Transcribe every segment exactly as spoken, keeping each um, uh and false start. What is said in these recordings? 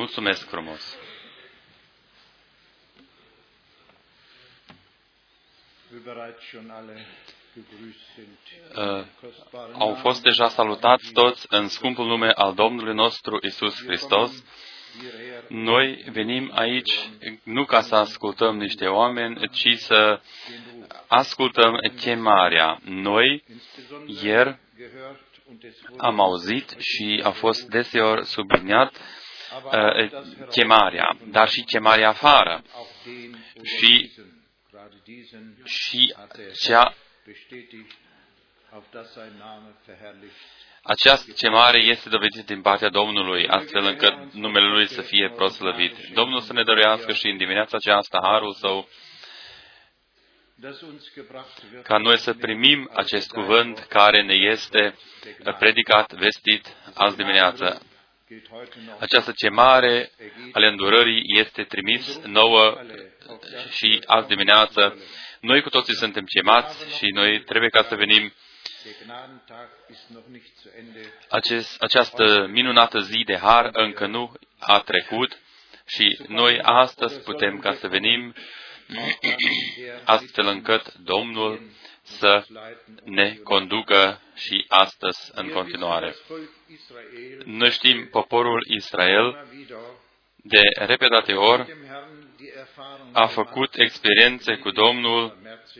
Mulțumesc frumos! Uh, au fost deja salutați toți în scumpul nume al Domnului nostru Isus Hristos. Noi venim aici nu ca să ascultăm niște oameni, ci să ascultăm chemarea. Noi ieri am auzit și a fost deseori subliniat uh, chemarea, dar și chemarea afară. Și, și cea Această chemare este dovedită din partea Domnului, astfel încât numele Lui să fie proslăvit. Domnul să ne dăruiască și în dimineața aceasta harul Său, ca noi să primim acest cuvânt care ne este predicat, vestit azi dimineață. Această chemare ale îndurării este trimis nouă și azi dimineață. Noi cu toții suntem chemați și noi trebuie ca să venim. Acest, această minunată zi de har încă nu a trecut și noi astăzi putem ca să venim astfel încât Domnul să ne conducă și astăzi în continuare. Noi știm, poporul Israel de repetate ori a făcut experiențe cu Domnul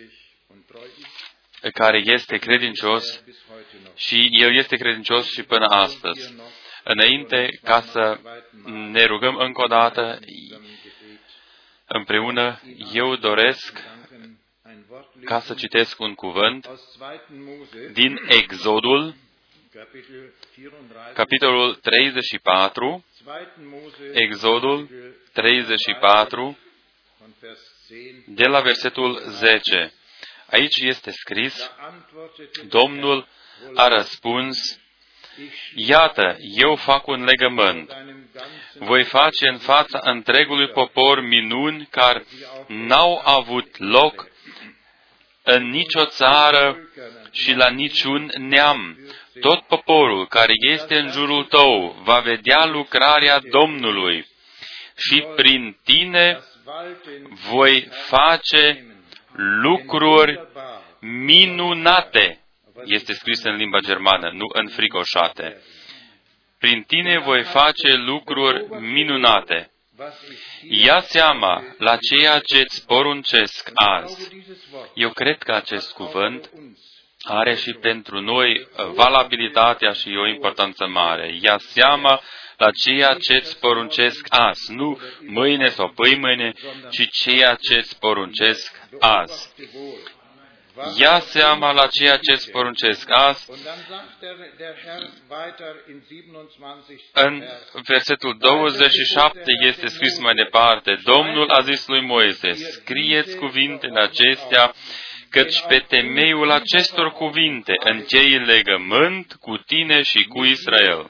care este credincios și El este credincios și până astăzi. Înainte ca să ne rugăm încă o dată împreună, eu doresc ca să citesc un cuvânt din Exodul, capitolul treizeci și patru, Exodul treizeci și patru, de la versetul zece. Aici este scris, Domnul a răspuns, iată, eu fac un legământ. Voi face în fața întregului popor minuni care n-au avut loc în nicio țară și la niciun neam. Tot poporul care este în jurul tău va vedea lucrarea Domnului și prin tine voi face lucruri minunate. Este scris în limba germană, nu înfricoșate. Prin tine voi face lucruri minunate. Ia seama la ceea ce îți poruncesc azi. Eu cred că acest cuvânt are și pentru noi valabilitatea și o importanță mare. Ia seama la ceea ce îți poruncesc azi. Nu mâine sau pâimâine, ci ceea ce îți poruncesc azi. Ia seama la ceea ce îți poruncesc azi. În versetul douăzeci și șapte este scris mai departe, Domnul a zis lui Moise, scrieți cuvintele acestea, căci pe temeiul acestor cuvinte închei legământ cu tine și cu Israel.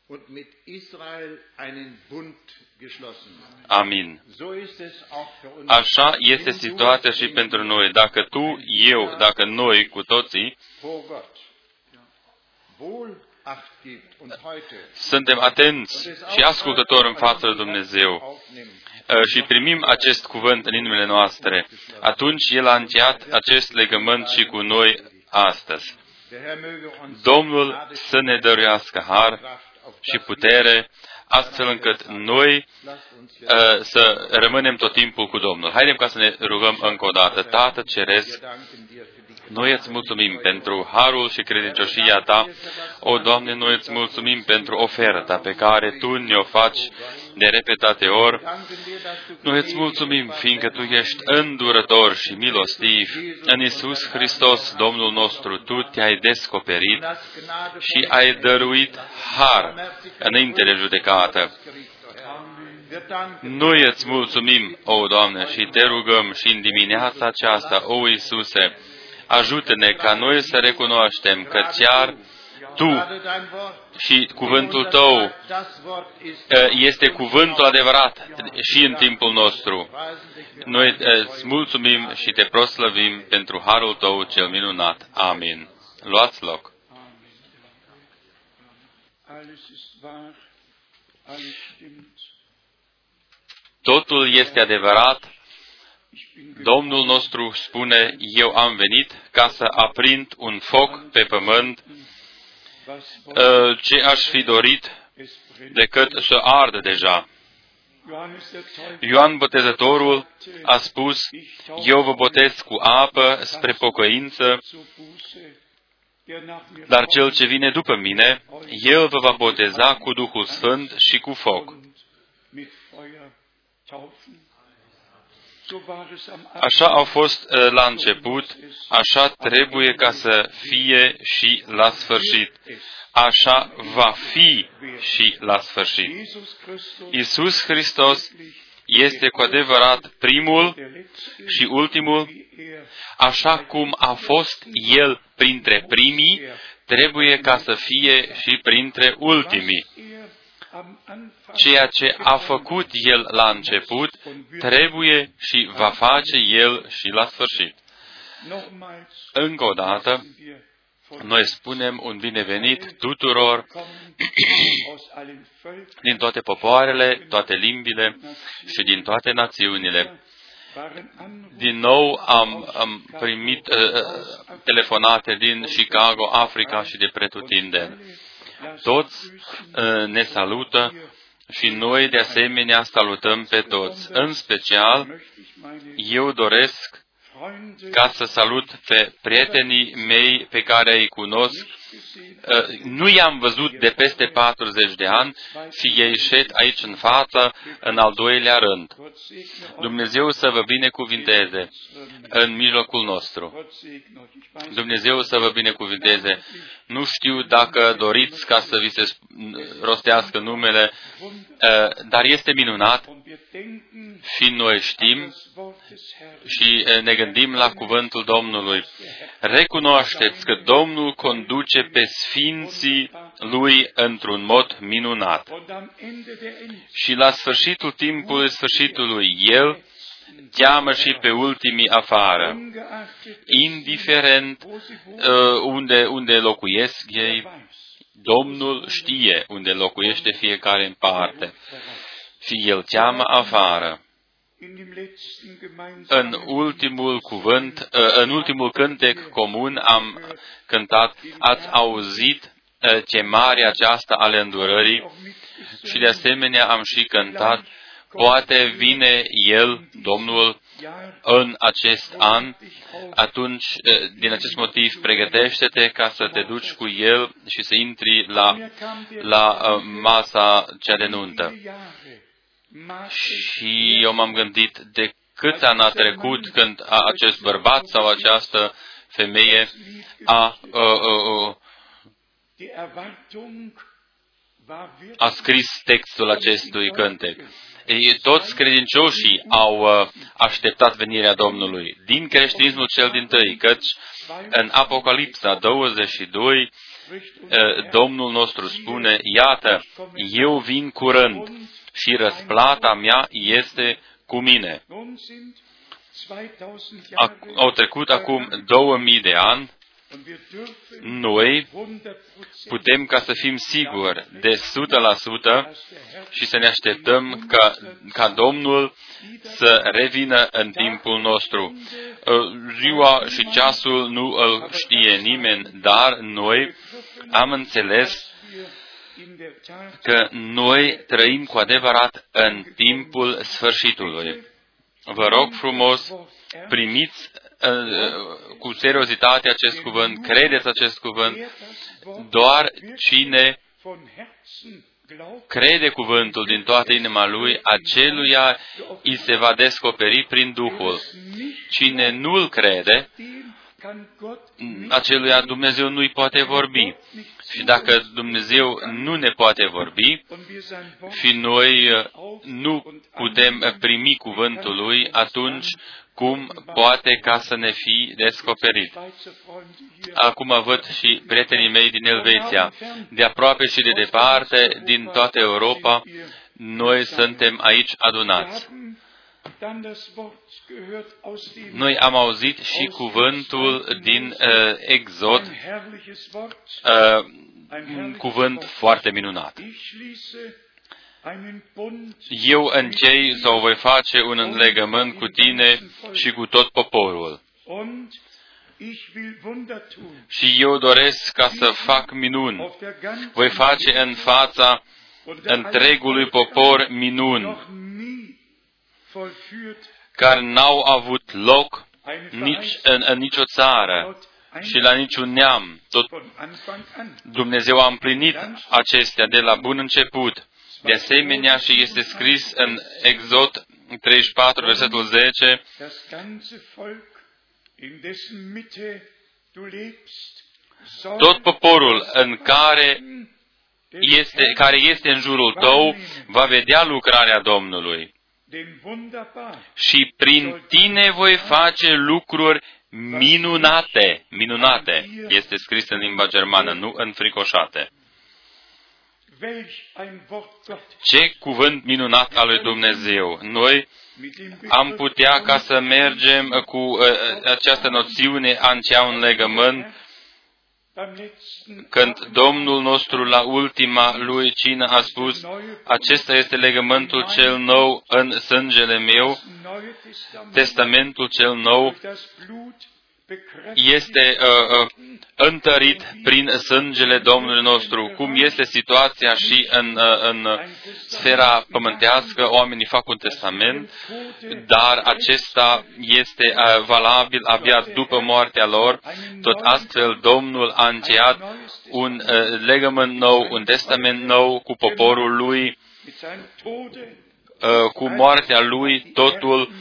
Amin. Așa este situația și pentru noi. Dacă tu, eu, dacă noi, cu toții, suntem atenți și ascultători în fața lui Dumnezeu și primim acest cuvânt în inimile noastre, atunci El a încheiat acest legământ și cu noi astăzi. Domnul să ne dăruiască har și putere, astfel încât noi uh, să rămânem tot timpul cu Domnul. Haidem ca să ne rugăm încă o dată. Tată Ceresc, noi îți mulțumim pentru harul și credincioșia Ta. O, Doamne, noi îți mulțumim pentru oferta pe care Tu ne-o faci de repetate ori. Noi îți mulțumim, fiindcă Tu ești îndurător și milostiv. În Iisus Hristos, Domnul nostru, Tu te-ai descoperit și ai dăruit har înainte de judecată. Noi îți mulțumim, o, Doamne, și te rugăm și în dimineața aceasta, o, Iisuse, ajută-ne ca noi să recunoaștem că chiar Tu și cuvântul Tău este cuvântul adevărat și în timpul nostru. Noi îți mulțumim și te proslăvim pentru harul Tău cel minunat. Amin. Luați loc. totul este adevărat. Domnul nostru spune, eu am venit ca să aprind un foc pe pământ, ce aș fi dorit decât să ardă deja. Ioan Botezătorul a spus, eu vă botez cu apă spre pocăință, dar cel ce vine după mine, el vă va boteza cu Duhul Sfânt și cu foc. Așa au fost la început, așa trebuie ca să fie și la sfârșit. Așa va fi și la sfârșit. Iisus Hristos este cu adevărat primul și ultimul, așa cum a fost El printre primii, trebuie ca să fie și printre ultimii. Ceea ce a făcut El la început, trebuie și va face El și la sfârșit. Încă o dată, noi spunem un binevenit tuturor din toate popoarele, toate limbile și din toate națiunile. Din nou am, am primit uh, telefonate din Chicago, Africa și de pretutindeni. Toți uh, ne salută și noi de asemenea salutăm pe toți. În special, eu doresc ca să salut pe prietenii mei pe care îi cunosc. Nu i-am văzut de peste patruzeci de ani și ei șed aici în față, în al doilea rând. Dumnezeu să vă binecuvinteze în mijlocul nostru. Dumnezeu să vă binecuvinteze. Nu știu dacă doriți ca să vi se rostească numele, dar este minunat și noi știm și ne gândim la cuvântul Domnului. Recunoașteți că Domnul conduce pe sfinții Lui într-un mod minunat. Și la sfârșitul timpului sfârșitului, El cheamă și pe ultimii afară. Indiferent uh, unde, unde locuiesc ei, Domnul știe unde locuiește fiecare în parte. Și El cheamă afară. În ultimul cuvânt, în ultimul cântec comun am cântat, ați auzit chemarea aceasta ale îndurării și de asemenea am și cântat, poate vine El, Domnul, în acest an, atunci, din acest motiv, pregătește-te ca să te duci cu El și să intri la, la masa cea de nuntă. Și eu m-am gândit de câți ani a trecut când a, acest bărbat sau această femeie a, a, a, a scris textul acestui cântec. Ei, toți credincioșii au așteptat venirea Domnului din creștinismul cel dintâi, căci în Apocalipsa douăzeci și doi Domnul nostru spune, iată, eu vin curând și răsplata mea este cu mine. Au trecut acum două mii de ani. Noi putem ca să fim siguri de o sută la sută și să ne așteptăm ca, ca Domnul să revină în timpul nostru. Ziua și ceasul nu îl știe nimeni, dar noi am înțeles că noi trăim cu adevărat în timpul sfârșitului. Vă rog frumos, primiți cu seriozitate acest cuvânt, credeți acest cuvânt, doar cine crede cuvântul din toată inima lui, aceluia îi se va descoperi prin Duhul. Cine nu-l crede, aceluia Dumnezeu nu-i poate vorbi. Și dacă Dumnezeu nu ne poate vorbi și noi nu putem primi cuvântul Lui, atunci cum poate ca să ne fie descoperit? Acum văd și prietenii mei din Elveția, de aproape și de departe, din toată Europa, noi suntem aici adunați. Noi am auzit și cuvântul din uh, Exod, uh, un cuvânt foarte minunat. eu închei sau voi face un legământ cu tine și cu tot poporul. Și eu doresc ca să fac minuni. Voi face în fața întregului popor minuni, care n-au avut loc nici în, în nicio țară și la niciun neam. Tot Dumnezeu a împlinit acestea de la bun început. De asemenea, și este scris în Exod treizeci și patru, versetul zece, tot poporul în care este, care este în jurul tău va vedea lucrarea Domnului. Și prin tine voi face lucruri minunate. Minunate. Este scris în limba germană, nu înfricoșate. Ce cuvânt minunat al lui Dumnezeu! Noi am putea ca să mergem cu uh, această noțiune a încheia un legământ, când Domnul nostru la ultima lui cină a spus, acesta este legământul cel nou în sângele meu, testamentul cel nou este uh, uh, întărit prin sângele Domnului nostru. Cum este situația și în, uh, în sfera pământească, oamenii fac un testament, dar acesta este uh, valabil abia după moartea lor. Tot astfel, Domnul a încheiat un uh, legământ nou, un testament nou cu poporul lui, uh, cu moartea lui, totul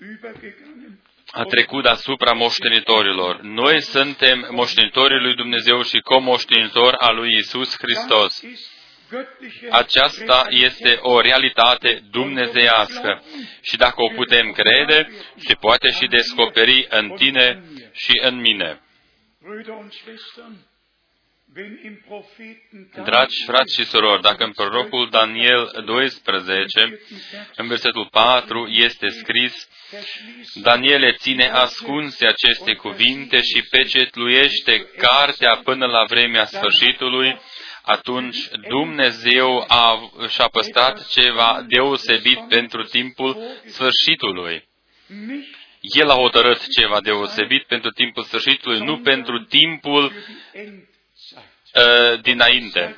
a trecut asupra moștenitorilor. Noi suntem moștenitorii lui Dumnezeu și comoștenitori al lui Iisus Hristos. Aceasta este o realitate dumnezeiască și dacă o putem crede, se poate și descoperi în tine și în mine. Dragi frați și surori, dacă în prorocul Daniel doisprezece, în versetul patru, este scris, Daniele ține ascunse aceste cuvinte și pecetluiește cartea până la vremea sfârșitului, atunci Dumnezeu a, și-a păstrat ceva deosebit pentru timpul sfârșitului. El a hotărât ceva deosebit pentru timpul sfârșitului, nu pentru timpul uh, dinainte.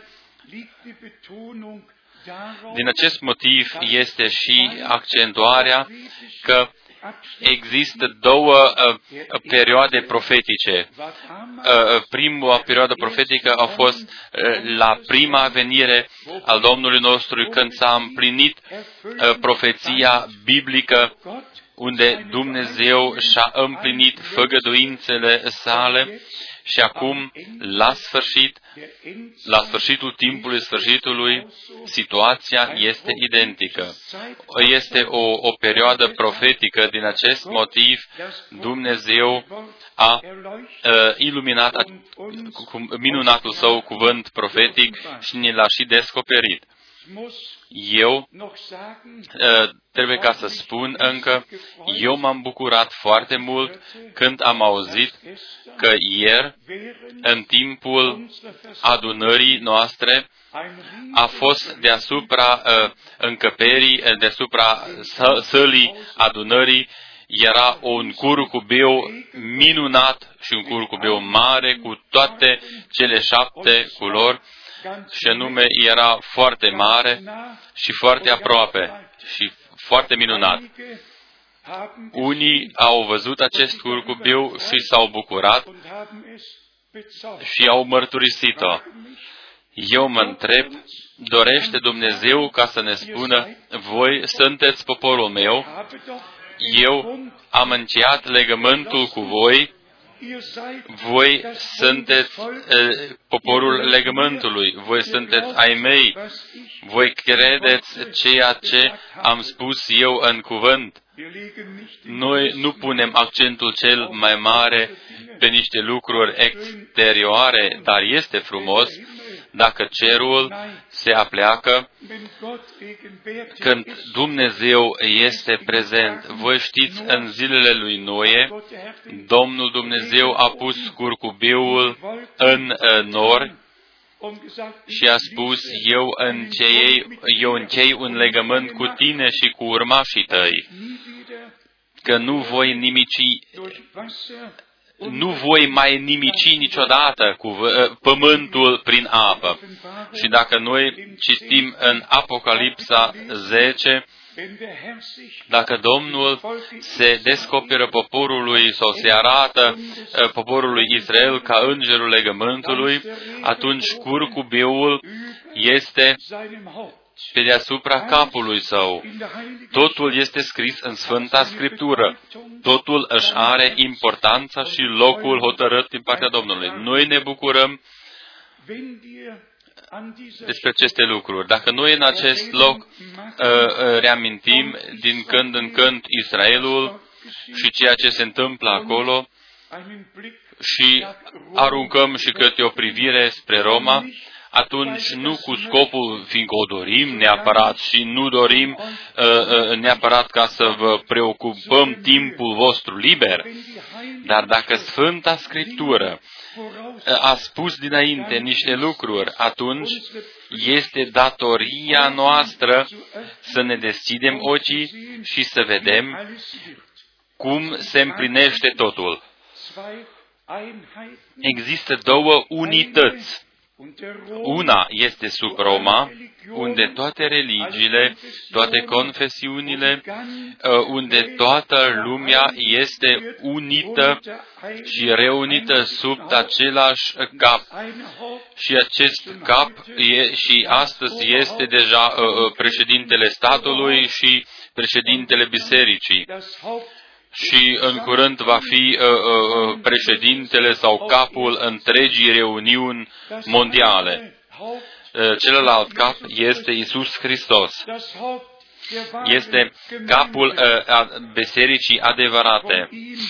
Din acest motiv este și accentuarea că există două uh, perioade profetice. Uh, prima perioadă profetică a fost uh, la prima venire al Domnului nostru, când s-a împlinit uh, profeția biblică, unde Dumnezeu și-a împlinit făgăduințele sale. Și acum, la sfârșit, la sfârșitul timpului sfârșitului, situația este identică. Este o, o perioadă profetică. Din acest motiv, Dumnezeu a uh, iluminat a, cu minunatul său cuvânt profetic și ne l-a și descoperit. Eu uh, trebuie ca să spun încă, eu m-am bucurat foarte mult când am auzit că ieri, în timpul adunării noastre, a fost deasupra uh, încăperii, deasupra sălii adunării, era un curcubeu minunat și un curcubeu mare cu toate cele șapte culori, și anume era foarte mare și foarte aproape și foarte minunat. Unii au văzut acest curcubeu și s-au bucurat și au mărturisit-o. Eu mă întreb, dorește Dumnezeu ca să ne spună, voi sunteți poporul meu, eu am încheiat legământul cu voi, voi sunteți uh, poporul legământului, voi sunteți ai mei, voi credeți ceea ce am spus eu în cuvânt. Noi nu punem accentul cel mai mare pe niște lucruri exterioare, dar este frumos dacă cerul se apleacă când Dumnezeu este prezent. Voi știți, în zilele lui Noe, Domnul Dumnezeu a pus curcubeul în nori și a spus, eu închei, eu închei un legământ cu tine și cu urmașii tăi, că nu voi nimici, nu voi mai nimici niciodată cu pământul prin apă. Și dacă noi citim în Apocalipsa zece, dacă Domnul se descoperă poporului sau se arată poporului Israel ca îngerul legământului, atunci curcubeul este pe deasupra capului său. Totul este scris în Sfânta Scriptură. Totul își are importanța și locul hotărât din partea Domnului. Noi ne bucurăm despre aceste lucruri. Dacă noi în acest loc uh, uh, reamintim din când în când Israelul și ceea ce se întâmplă acolo și aruncăm și câte o privire spre Roma, atunci nu cu scopul, fiindcă o dorim neapărat și nu dorim uh, uh, neapărat ca să vă preocupăm timpul vostru liber, dar dacă Sfânta Scriptură a spus dinainte niște lucruri, atunci este datoria noastră să ne deschidem ochii și să vedem cum se împlinește totul. Există două unități. Una este sub Roma, unde toate religiile, toate confesiunile, unde toată lumea este unită și reunită sub același cap. Și acest cap e, și astăzi este deja președintele statului și președintele bisericii. Și în curând va fi uh, uh, președintele sau capul întregii reuniuni mondiale. Uh, celălalt cap este Iisus Hristos. Este capul uh, a bisericii adevărate.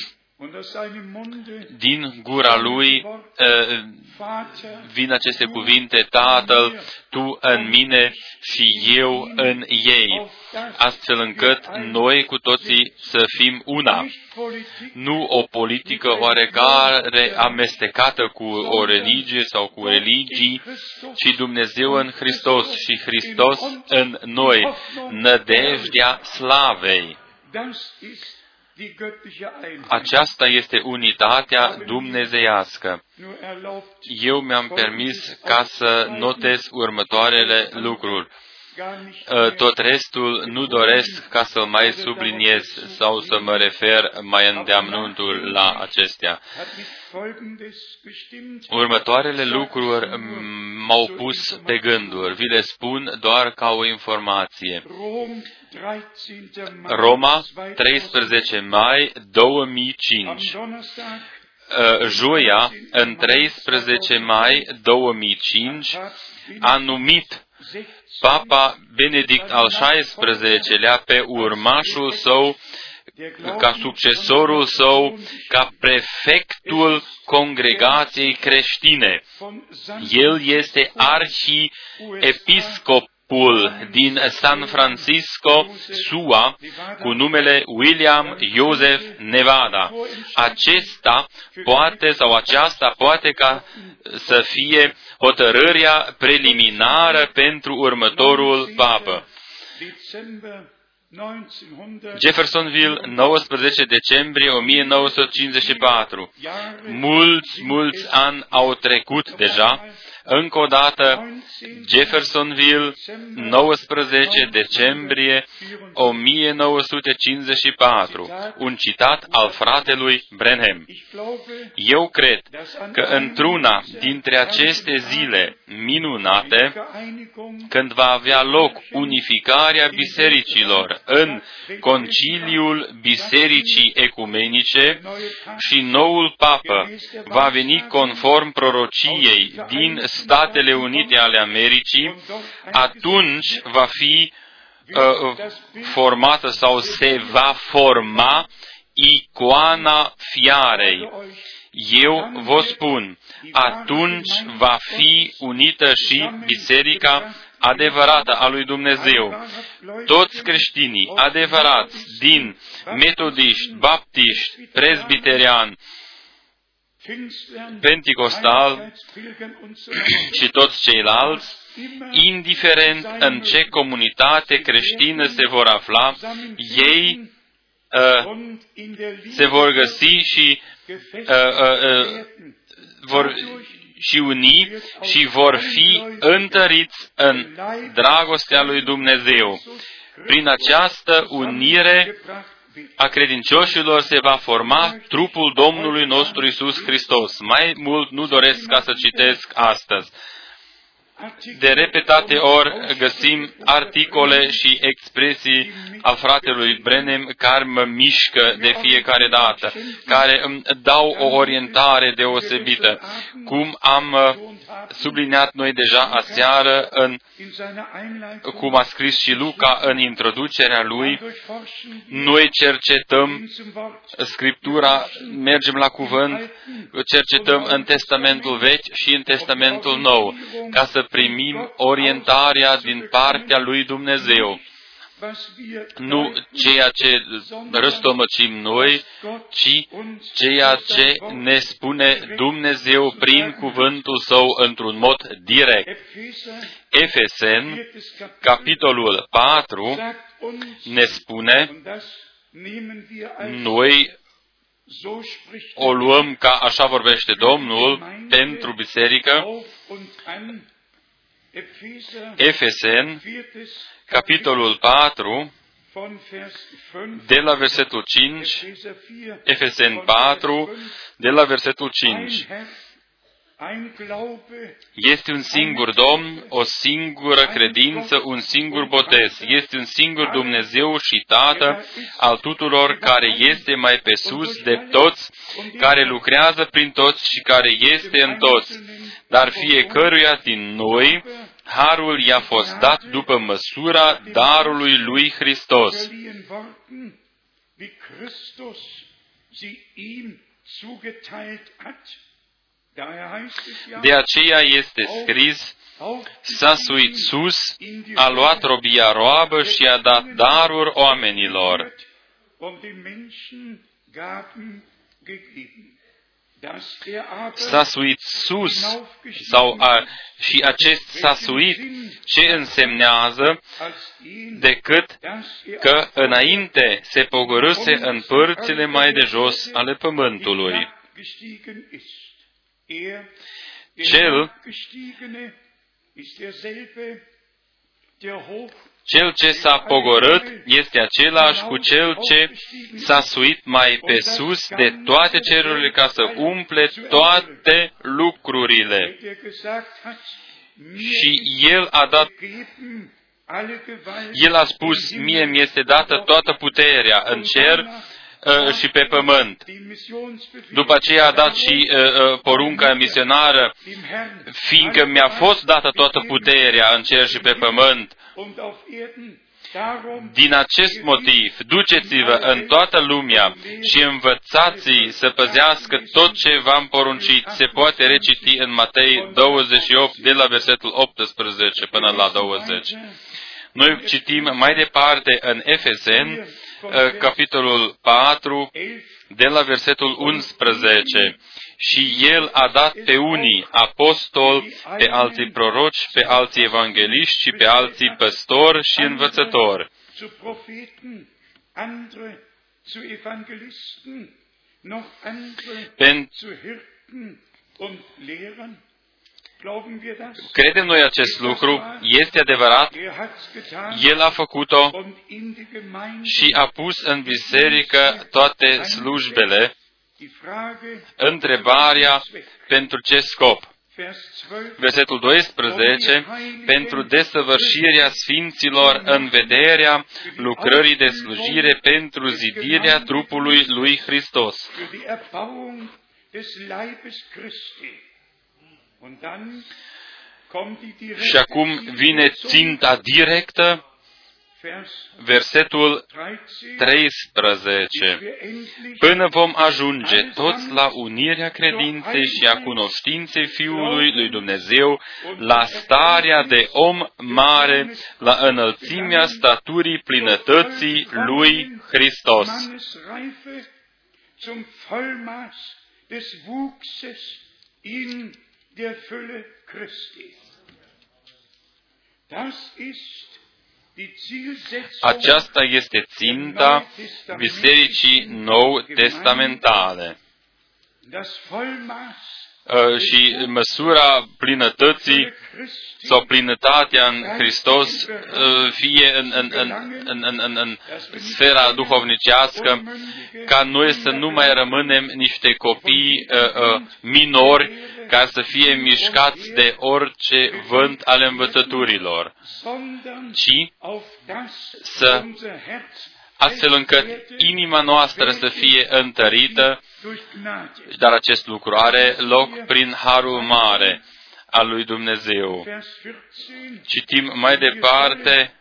Din gura lui uh, vin aceste cuvinte, Tatăl, Tu în mine și eu în ei, astfel încât noi cu toții să fim una. Nu o politică oarecare amestecată cu o religie sau cu religii, ci Dumnezeu în Hristos și Hristos în noi, nădejdea slavei. Aceasta este unitatea dumnezeiască. Eu mi-am permis ca să notez următoarele lucruri. Tot restul nu doresc ca să mai subliniez sau să mă refer mai îndeamnuntul la acestea. Următoarele lucruri m-au pus pe gânduri. Vi le spun doar ca o informație. Roma, treisprezece mai două mii cinci. Joia, în treisprezece mai două mii cinci, a numit Papa Benedict al șaisprezecelea pe urmașul său, ca succesorul său, ca prefectul congregației creștine. El este arhiepiscopul din San Francisco, S U A, cu numele William Joseph Nevada. Acesta poate sau aceasta poate ca să fie hotărârea preliminară pentru următorul papă. Jeffersonville, nouăsprezece decembrie o mie nouă sute cincizeci și patru. Mulți, mulți ani au trecut deja. Încă o dată, Jeffersonville, nouăsprezece decembrie o mie nouă sute cincizeci și patru. Un citat al fratelui Branham. Eu cred că într-una dintre aceste zile minunate, când va avea loc unificarea bisericilor în conciliul Bisericii Ecumenice și noul papă va veni conform prorociei din Statele Unite ale Americii, atunci va fi uh, formată sau se va forma icoana fiarei. Eu vă spun, atunci va fi unită și biserica adevărată a lui Dumnezeu. Toți creștinii adevărați din metodiști, baptiști, presbiteriani Penticostal și toți ceilalți, indiferent în ce comunitate creștină se vor afla, ei uh, se vor găsi și uh, uh, uh, vor și uni și vor fi întăriți în dragostea lui Dumnezeu. Prin această unire a credincioșilor se va forma trupul Domnului nostru Iisus Hristos. Mai mult nu doresc ca să citesc astăzi. De repetate ori găsim articole și expresii al fratelui Branham care mă mișcă de fiecare dată, care îmi dau o orientare deosebită. Cum am subliniat noi deja aseară, în, cum a scris și Luca în introducerea lui, noi cercetăm Scriptura, mergem la cuvânt, cercetăm în Testamentul Vechi și în Testamentul Nou, ca să primim orientarea din partea lui Dumnezeu. Nu ceea ce răstămăcim noi, ci ceea ce ne spune Dumnezeu prin cuvântul Său într-un mod direct. Efeseni, capitolul patru, ne spune, noi o luăm ca așa vorbește Domnul pentru biserică. Efeseni, capitolul patru, de la versetul cinci, Efeseni patru, de la versetul cinci. Este un singur Domn, o singură credință, un singur botez. Este un singur Dumnezeu și Tată al tuturor, care este mai pe sus de toți, care lucrează prin toți și care este în toți. Dar fiecăruia din noi, harul i-a fost dat după măsura darului lui Hristos. De aceea este scris, s-a suit sus, a luat robia roabă și a dat daruri oamenilor. S-a suit sus, sau a, și acest s-a suit, ce însemnează decât că înainte se pogorâse în părțile mai de jos ale pământului. Cel, cel ce s-a pogorât este același cu cel ce s-a suit mai pe sus de toate cerurile ca să umple toate lucrurile. Și El a dat, El a spus, mie mi este dată toată puterea în cer și pe pământ. După aceea a dat și uh, porunca misionară, fiindcă mi-a fost dată toată puterea în cer și pe pământ. Din acest motiv, duceți-vă în toată lumea și învățați-i să păzească tot ce v-am poruncit. Se poate reciti în Matei douăzeci și opt, de la versetul optsprezece până la douăzeci. Noi citim mai departe în Efeseni, capitolul patru, de la versetul unsprezece. Și El a dat pe unii apostoli, pe alții proroci, pe alții evangeliști și pe alții păstori și învățători. Pentru Credem noi acest lucru? Este adevărat? El a făcut-o și a pus în biserică toate slujbele. Întrebarea, pentru ce scop? Versetul doisprezece, pentru desăvârșirea sfinților în vederea lucrării de slujire pentru zidirea trupului lui Hristos. Și acum vine ținta directă, versetul treisprezece. Până vom ajunge toți la unirea credinței și a cunoștinței Fiului lui Dumnezeu, la starea de om mare, la înălțimea staturii plinătății lui Hristos. Aceasta este ținta Bisericii Nou-Testamentale. Uh, și măsura plinătății sau plinătatea în Hristos, uh, fie în, în, în, în, în, în, în sfera duhovnicească, ca noi să nu mai rămânem niște copii uh, uh, minori ca să fie mișcați de orice vânt al învățăturilor, ci să astfel încât inima noastră să fie întărită, dar acest lucru are loc prin harul mare al lui Dumnezeu. Citim mai departe,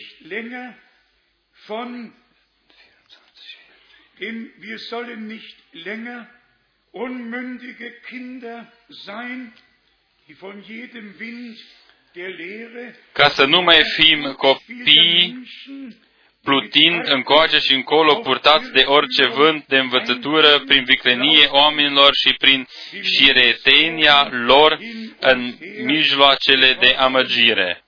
ca să nu mai fim copii plutind încoace și încolo, purtați de orice vânt de învățătură, prin viclenie oamenilor și prin șiretenia lor în mijloacele de amăgire.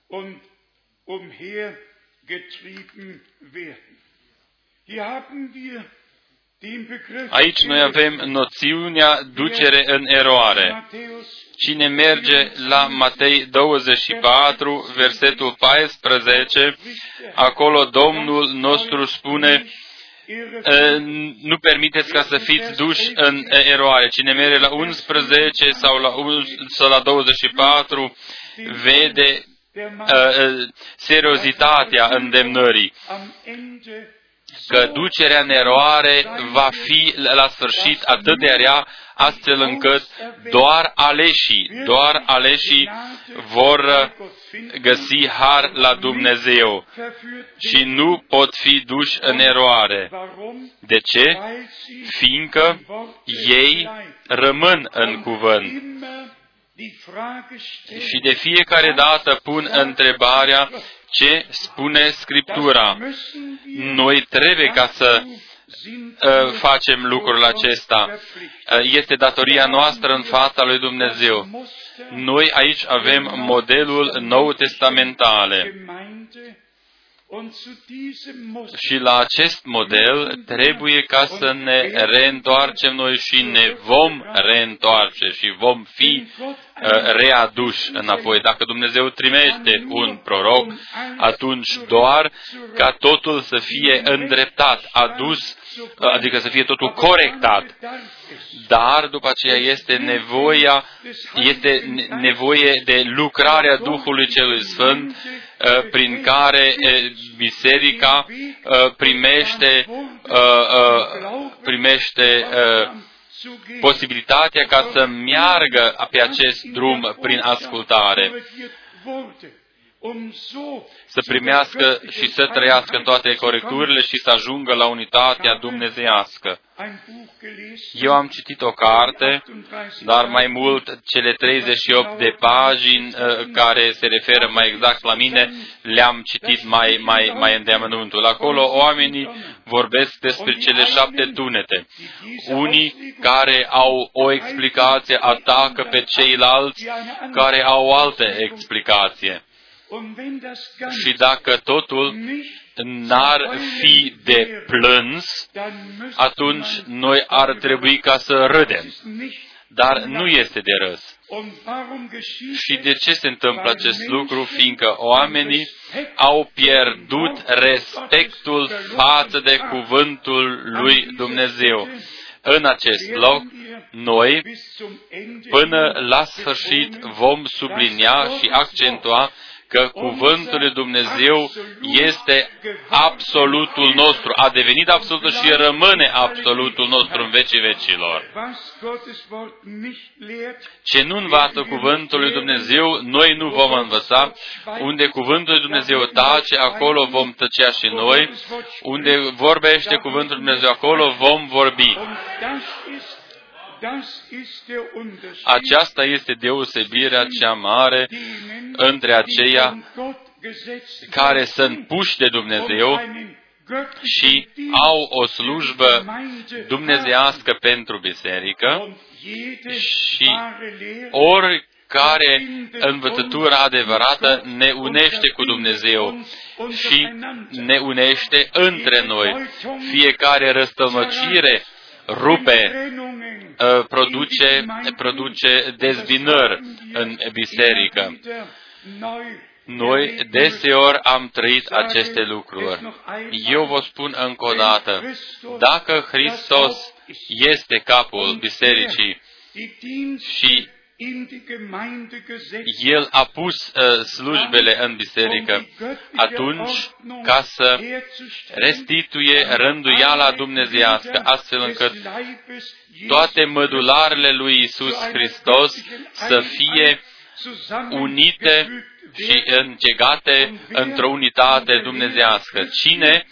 Aici noi avem noțiunea ducere în eroare. Cine merge la Matei douăzeci și patru, versetul paisprezece, acolo Domnul nostru spune, nu permiteți ca să fiți duși în eroare. Cine merge la unsprezece sau la, sau la douăzeci și patru, vede uh, seriozitatea îndemnării. Că ducerea în eroare va fi la sfârșit atât de rea, astfel încât doar aleșii, doar aleșii vor găsi har la Dumnezeu și nu pot fi duși în eroare. De ce? Fiindcă ei rămân în cuvânt. Și de fiecare dată pun întrebarea, ce spune Scriptura? Noi trebuie ca să uh, facem lucrul acesta. Uh, este datoria noastră în fața lui Dumnezeu. Noi aici avem modelul nou-testamentale. Și la acest model trebuie ca să ne reîntoarcem noi și ne vom reîntoarce și vom fi uh, readuși înapoi. Dacă Dumnezeu trimește un proroc, atunci doar ca totul să fie îndreptat, adus, adică să fie totul corectat. Dar după aceea este nevoia, este nevoie de lucrarea Duhului Celui Sfânt, prin care biserica primește, primește posibilitatea ca să meargă pe acest drum prin ascultare, să primească și să trăiască în toate corecturile și să ajungă la unitatea dumnezeiască. Eu am citit o carte, dar mai mult cele treizeci și opt de pagini care se referă mai exact la mine, le-am citit mai, mai, mai îndeamănuntul. Acolo oamenii vorbesc despre cele șapte tunete. Unii care au o explicație atacă pe ceilalți care au o altă explicație. Și dacă totul n-ar fi de plâns, atunci noi ar trebui ca să râdem. Dar nu este de râs. Și de ce se întâmplă acest lucru? Fiindcă oamenii au pierdut respectul față de cuvântul lui Dumnezeu. În acest loc, noi, până la sfârșit, vom sublinia și accentua că cuvântul lui Dumnezeu este absolutul nostru, a devenit absolut și rămâne absolutul nostru în vecii vecilor. Ce nu învață cuvântul lui Dumnezeu, noi nu vom învăța. Unde cuvântul lui Dumnezeu tace, acolo vom tăcea și noi. Unde vorbește cuvântul lui Dumnezeu, acolo vom vorbi. Aceasta este deosebirea cea mare între aceia care sunt puși de Dumnezeu și au o slujbă dumnezeiască pentru biserică și oricare învățătură adevărată ne unește cu Dumnezeu și ne unește între noi. Fiecare răstălmăcire rupe, produce, produce dezbinări în biserică. Noi deseori am trăit aceste lucruri. Eu vă spun încă o dată, dacă Hristos este capul bisericii și El a pus uh, slujbele în biserică, atunci ca să restituie rânduiala dumnezeiască, astfel încât toate mădularele lui Iisus Hristos să fie unite și încegate într-o unitate dumnezeiască. Cine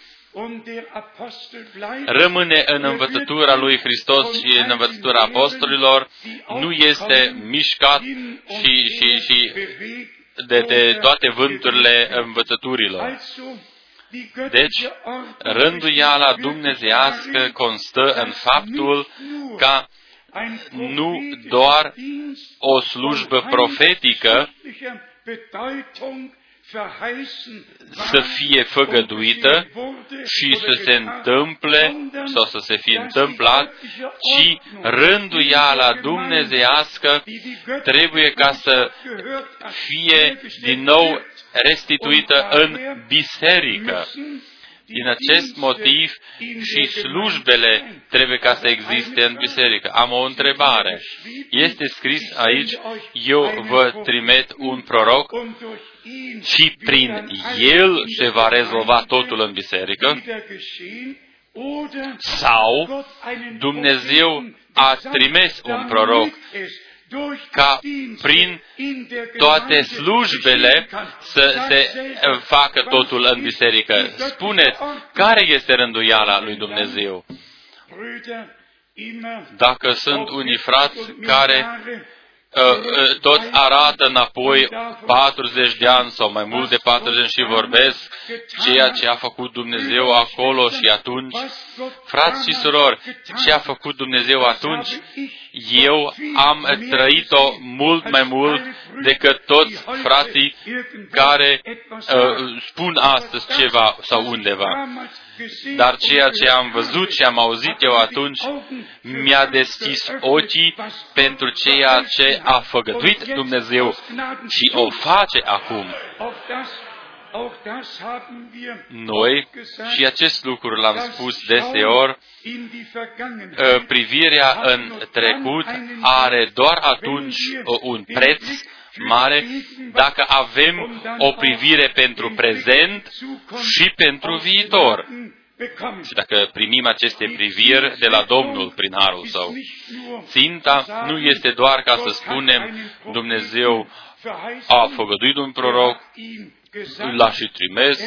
rămâne în învățătura lui Hristos și în învățătura apostolilor, nu este mișcat și, și, și de, de toate vânturile învățăturilor. Deci, rânduiala dumnezeiască constă în faptul ca nu doar o slujbă profetică să fie făgăduită și să se întâmple sau să se fie întâmplat, ci rânduiala dumnezeiască trebuie ca să fie din nou restituită în biserică. Din acest motiv și slujbele trebuie ca să existe în biserică. Am o întrebare. Este scris aici, eu vă trimit un proroc și prin el se va rezolva totul în biserică? Sau Dumnezeu a trimis un proroc ca prin toate slujbele să se facă totul în biserică? Spuneți, care este rânduiala lui Dumnezeu? Dacă sunt unii frați care uh, toți arată înapoi patruzeci de ani sau mai mult de patruzeci și vorbesc ceea ce a făcut Dumnezeu acolo și atunci, frați și surori, ce a făcut Dumnezeu atunci, eu am trăit-o mult mai mult decât toți frații care uh, spun astăzi ceva sau undeva. Dar ceea ce am văzut și am auzit eu atunci mi-a deschis ochii pentru ceea ce a făgăduit Dumnezeu și o face acum. Noi, și acest lucru l-am spus deseori, privirea în trecut are doar atunci un preț mare dacă avem o privire pentru prezent și pentru viitor. Și dacă primim aceste priviri de la Domnul prin harul Său. Ținta nu este doar ca să spunem Dumnezeu a făgăduit un proroc, l-a și trimis.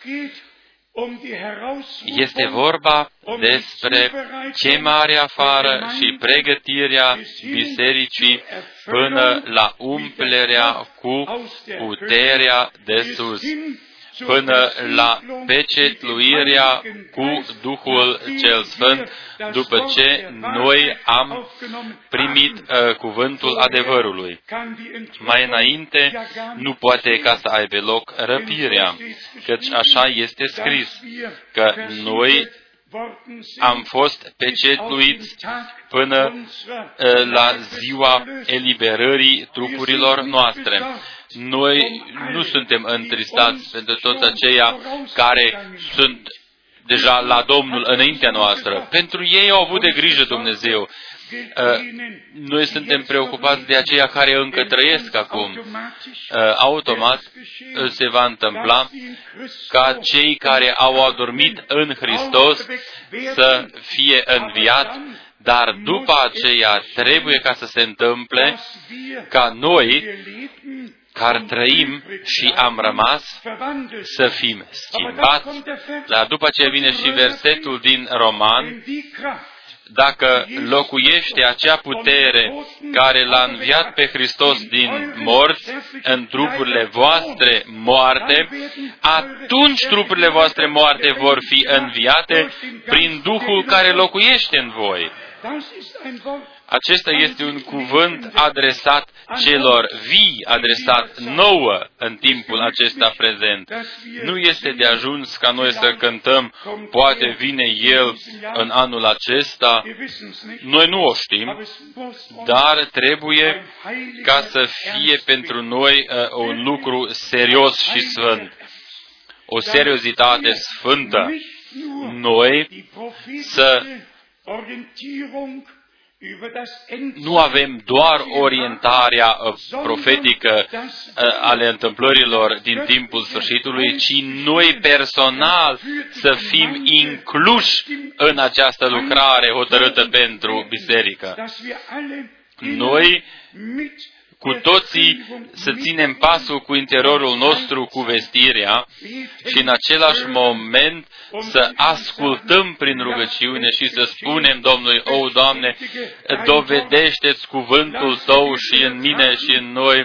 Este vorba despre chemarea afară și pregătirea bisericii până la umplerea cu puterea de sus, până la pecetluirea cu Duhul cel Sfânt, după ce noi am primit uh, cuvântul adevărului. Mai înainte nu poate ca să aibă loc răpirea, căci așa este scris, că noi am fost pecetluiți până uh, la ziua eliberării trupurilor noastre. Noi nu suntem întristați pentru toți aceia care sunt deja la Domnul înaintea noastră. Pentru ei au avut de grijă Dumnezeu. Noi suntem preocupați de aceia care încă trăiesc acum. Automat se va întâmpla ca cei care au adormit în Hristos să fie înviat, dar după aceea trebuie ca să se întâmple ca noi, care trăim și am rămas, să fim schimbați. Dar după ce vine și versetul din Roman, dacă locuiește acea putere care l-a înviat pe Hristos din morți în trupurile voastre moarte, atunci trupurile voastre moarte vor fi înviate prin Duhul care locuiește în voi. Acesta este un cuvânt adresat celor vii, adresat nouă în timpul acesta prezent. Nu este de ajuns ca noi să cântăm, poate vine El în anul acesta. Noi nu o știm, dar trebuie ca să fie pentru noi uh, un lucru serios și sfânt. O seriozitate sfântă. Noi să nu avem doar orientarea profetică ale întâmplărilor din timpul sfârșitului, ci noi personal să fim incluși în această lucrare hotărâtă pentru biserică. Noi cu toții să ținem pasul cu interiorul nostru, cu vestirea și în același moment să ascultăm prin rugăciune și să spunem Domnului, o, Doamne, dovedește-ți cuvântul Tău și în mine și în noi,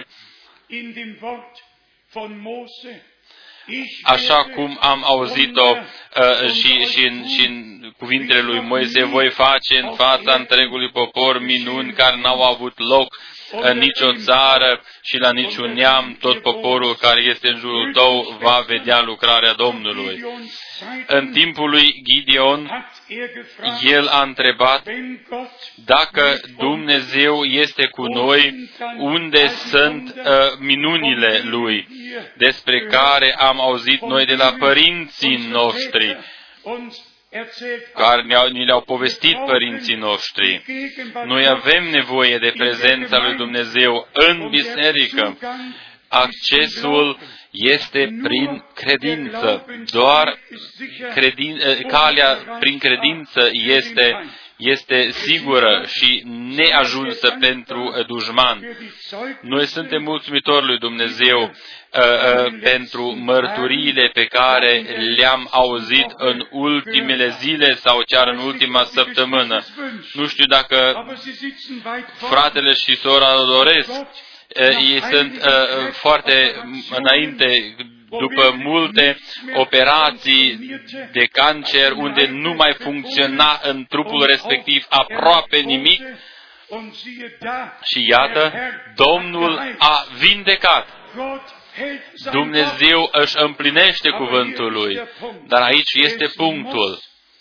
așa cum am auzit-o uh, și, și, în, și în cuvintele lui Moise, voi face în fața întregului popor minuni care n-au avut loc în nicio țară și la niciun neam. Tot poporul care este în jurul tău va vedea lucrarea Domnului. În timpul lui Gideon, el a întrebat, dacă Dumnezeu este cu noi, unde sunt uh, minunile Lui, despre care am auzit noi de la părinții noștri, care ne-au, ni le-au povestit părinții noștri. Noi avem nevoie de prezența lui Dumnezeu în biserică. Accesul este prin credință. Doar credin, calea prin credință este, este sigură și neajunsă pentru dușman. Noi suntem mulțumitori lui Dumnezeu uh, uh, pentru mărturiile pe care le-am auzit în ultimele zile sau chiar în ultima săptămână. Nu știu dacă fratele și sora o doresc. Ei sunt uh, foarte înainte, după multe operații de cancer, unde nu mai funcționa în trupul respectiv aproape nimic. Și iată, Domnul a vindecat. Dumnezeu își împlinește cuvântul Lui. Dar aici este punctul.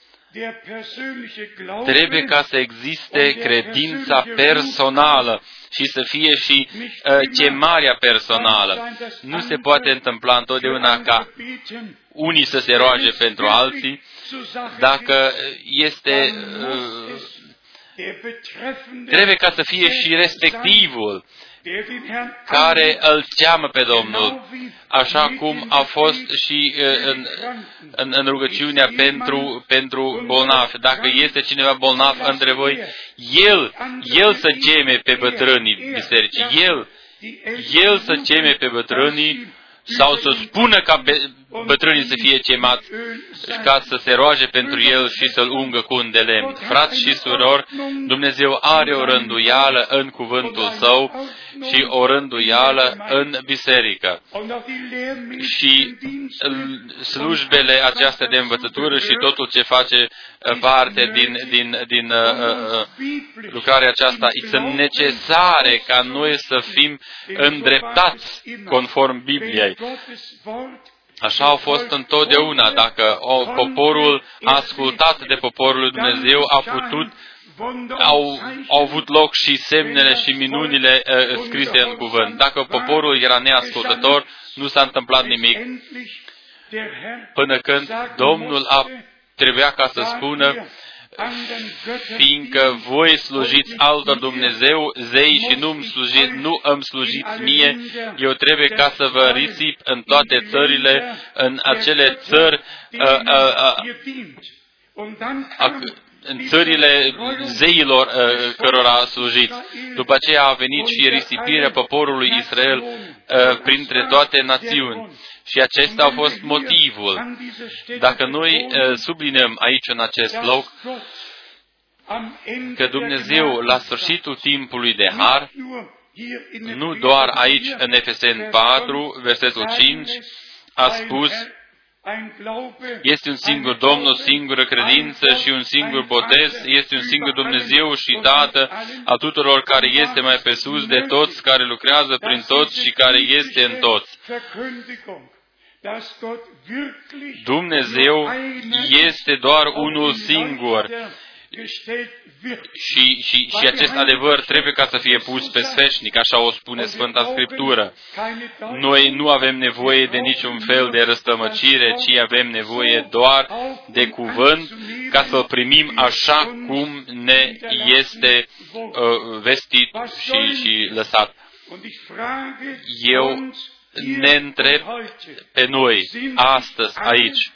Trebuie ca să existe credința personală și să fie și uh, chemarea personală. Nu se poate întâmpla întotdeauna ca unii să se roage pentru alții, dacă este... Uh, trebuie ca să fie și respectivul care îl cheamă pe Domnul, așa cum a fost și în, în, în rugăciunea pentru, pentru bolnavi. Dacă este cineva bolnav între voi, el, el să cheme pe bătrânii bisericii, el, el să cheme pe bătrânii sau să spună ca bătrânii să fie chemați ca să se roage pentru el și să-l ungă cu un de lemn. Frați și surori, Dumnezeu are o rânduială în cuvântul Său și o rânduială în biserică. Și slujbele acestea de învățătură și totul ce face parte din, din, din uh, lucrarea aceasta sunt necesare ca noi să fim îndreptați conform Bibliei. Așa au fost întotdeauna. Dacă o, poporul ascultat de poporul lui Dumnezeu a putut, au, au avut loc și semnele și minunile uh, scrise în cuvânt. Dacă poporul era neascultător, nu s-a întâmplat nimic. Până când Domnul a trebuia ca să spună, fiindcă voi slujiți altor Dumnezeu, zei, și nu îmi slujiți, nu îmi slujiți mie, eu trebuie ca să vă risip în toate țările, în acele țări, uh, uh, uh, în țările zeilor uh, cărora slujiți. După aceea a venit și risipirea poporului Israel uh, printre toate națiuni. Și acesta a fost motivul. Dacă noi uh, subliniem aici în acest loc că Dumnezeu, la sfârșitul timpului de har, nu doar aici în Efeseni patru, versetul cinci, a spus, Este un singur Domn, o singură credință și un singur botez. Este un singur Dumnezeu și Tată a tuturor, care este mai pe sus de toți, care lucrează prin toți și care este în toți. Dumnezeu este doar unul singur. Și, și, și acest adevăr trebuie ca să fie pus pe sfeșnic, așa o spune Sfânta Scriptură. Noi nu avem nevoie de niciun fel de răstămăcire, ci avem nevoie doar de cuvânt ca să-l primim așa cum ne este uh, vestit și, și lăsat. Eu ne întreb pe noi, astăzi, aici,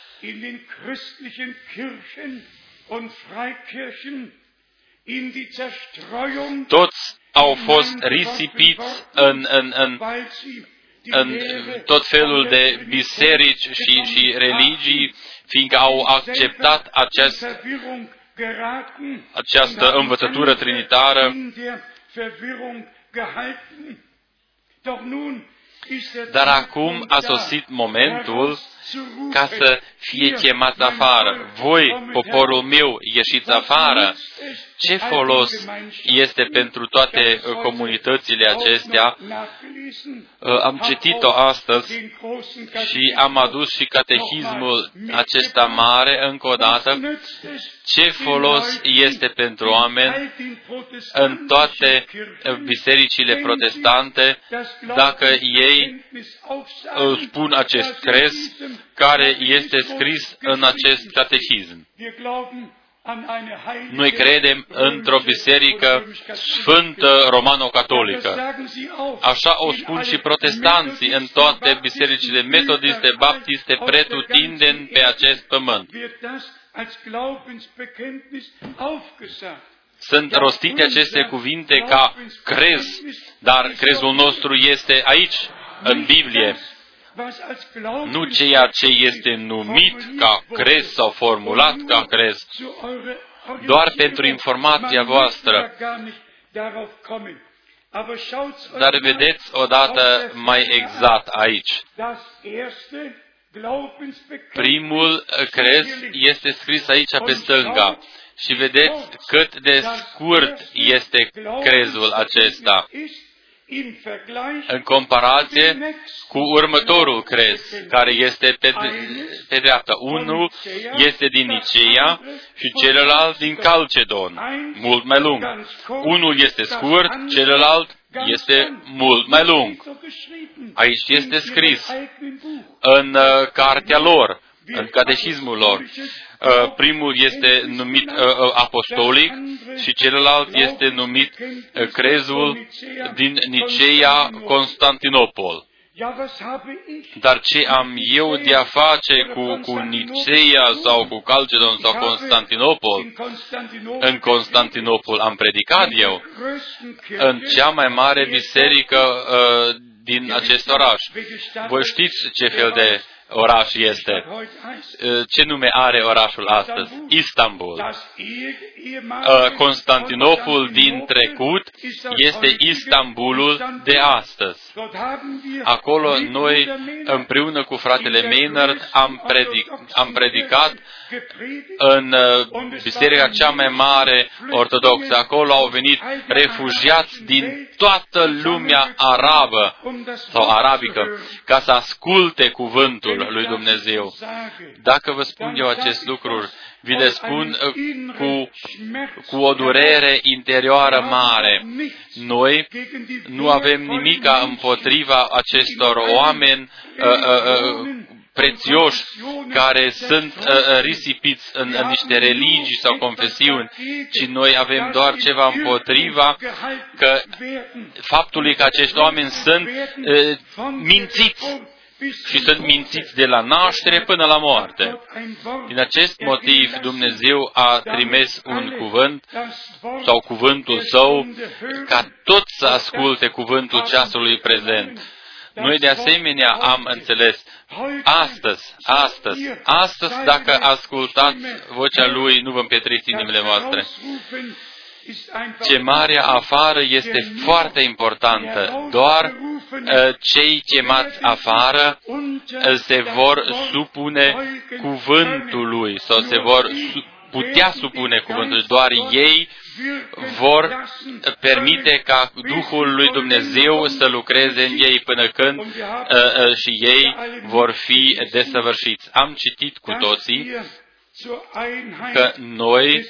toți au fost risipiți în, în, în, în tot felul de biserici și, și religii, fiindcă au acceptat acest, această învățătură trinitară. Dar acum a sosit momentul ca să fie chemați afară. Voi, poporul meu, ieșiți afară. Ce folos este pentru toate comunitățile acestea? Am citit-o astăzi și am adus și catehismul acesta mare încă o dată. Ce folos este pentru oameni în toate bisericile protestante dacă ei îl spun acest crez care este scris în acest catehism? Noi credem într-o biserică sfântă romano-catolică. Așa o spun și protestanții în toate bisericile metodiste, baptiste, pretutindeni pe acest pământ. Sunt rostite aceste cuvinte ca crez, dar crezul nostru este aici, în Biblie. Nu ceea ce este numit ca crez sau formulat ca crez, doar pentru informația voastră. Dar vedeți odată mai exact aici. Primul crez este scris aici pe stânga. Și vedeți cât de scurt este crezul acesta în comparație cu următorul crez, care este pe, pe dreapta. Unul este din Niceea și celălalt din Calcedon, mult mai lung. Unul este scurt, celălalt este mult mai lung. Aici este scris în uh, cartea lor, în catehismul lor. Uh, primul este numit uh, apostolic și celălalt este numit uh, crezul din Niceea, Constantinopol. Dar ce am eu de a face cu, cu Niceea sau cu Calcedon sau Constantinopol? În Constantinopol am predicat eu, în cea mai mare biserică uh, din acest oraș. Voi știți ce fel de oraș este. Ce nume are orașul astăzi? Istanbul. Constantinopol din trecut este Istanbulul de astăzi. Acolo noi, împreună cu fratele Maynard, am, predic, am predicat în biserica cea mai mare ortodoxă. Acolo au venit refugiați din toată lumea arabă sau arabică ca să asculte cuvântul lui Dumnezeu. Dacă vă spun eu acest lucru, vi le spun cu, cu o durere interioară mare. Noi nu avem nimica împotriva acestor oameni uh, uh, prețioși care sunt uh, risipiți în, în niște religii sau confesiuni, ci noi avem doar ceva împotriva că faptului că acești oameni sunt uh, mințiți și sunt mințiți de la naștere până la moarte. Din acest motiv Dumnezeu a trimis un cuvânt sau cuvântul Său ca toți să asculte cuvântul ceasului prezent. Noi de asemenea am înțeles, astăzi, astăzi, astăzi dacă ascultați vocea Lui, nu vă împietriți inimile voastre. Chemarea afară este foarte importantă. Doar uh, cei chemați afară uh, se vor supune cuvântului sau se vor su- putea supune cuvântului. Doar ei vor permite ca Duhul lui Dumnezeu să lucreze în ei până când uh, uh, și ei vor fi desăvârșiți. Am citit cu toții că noi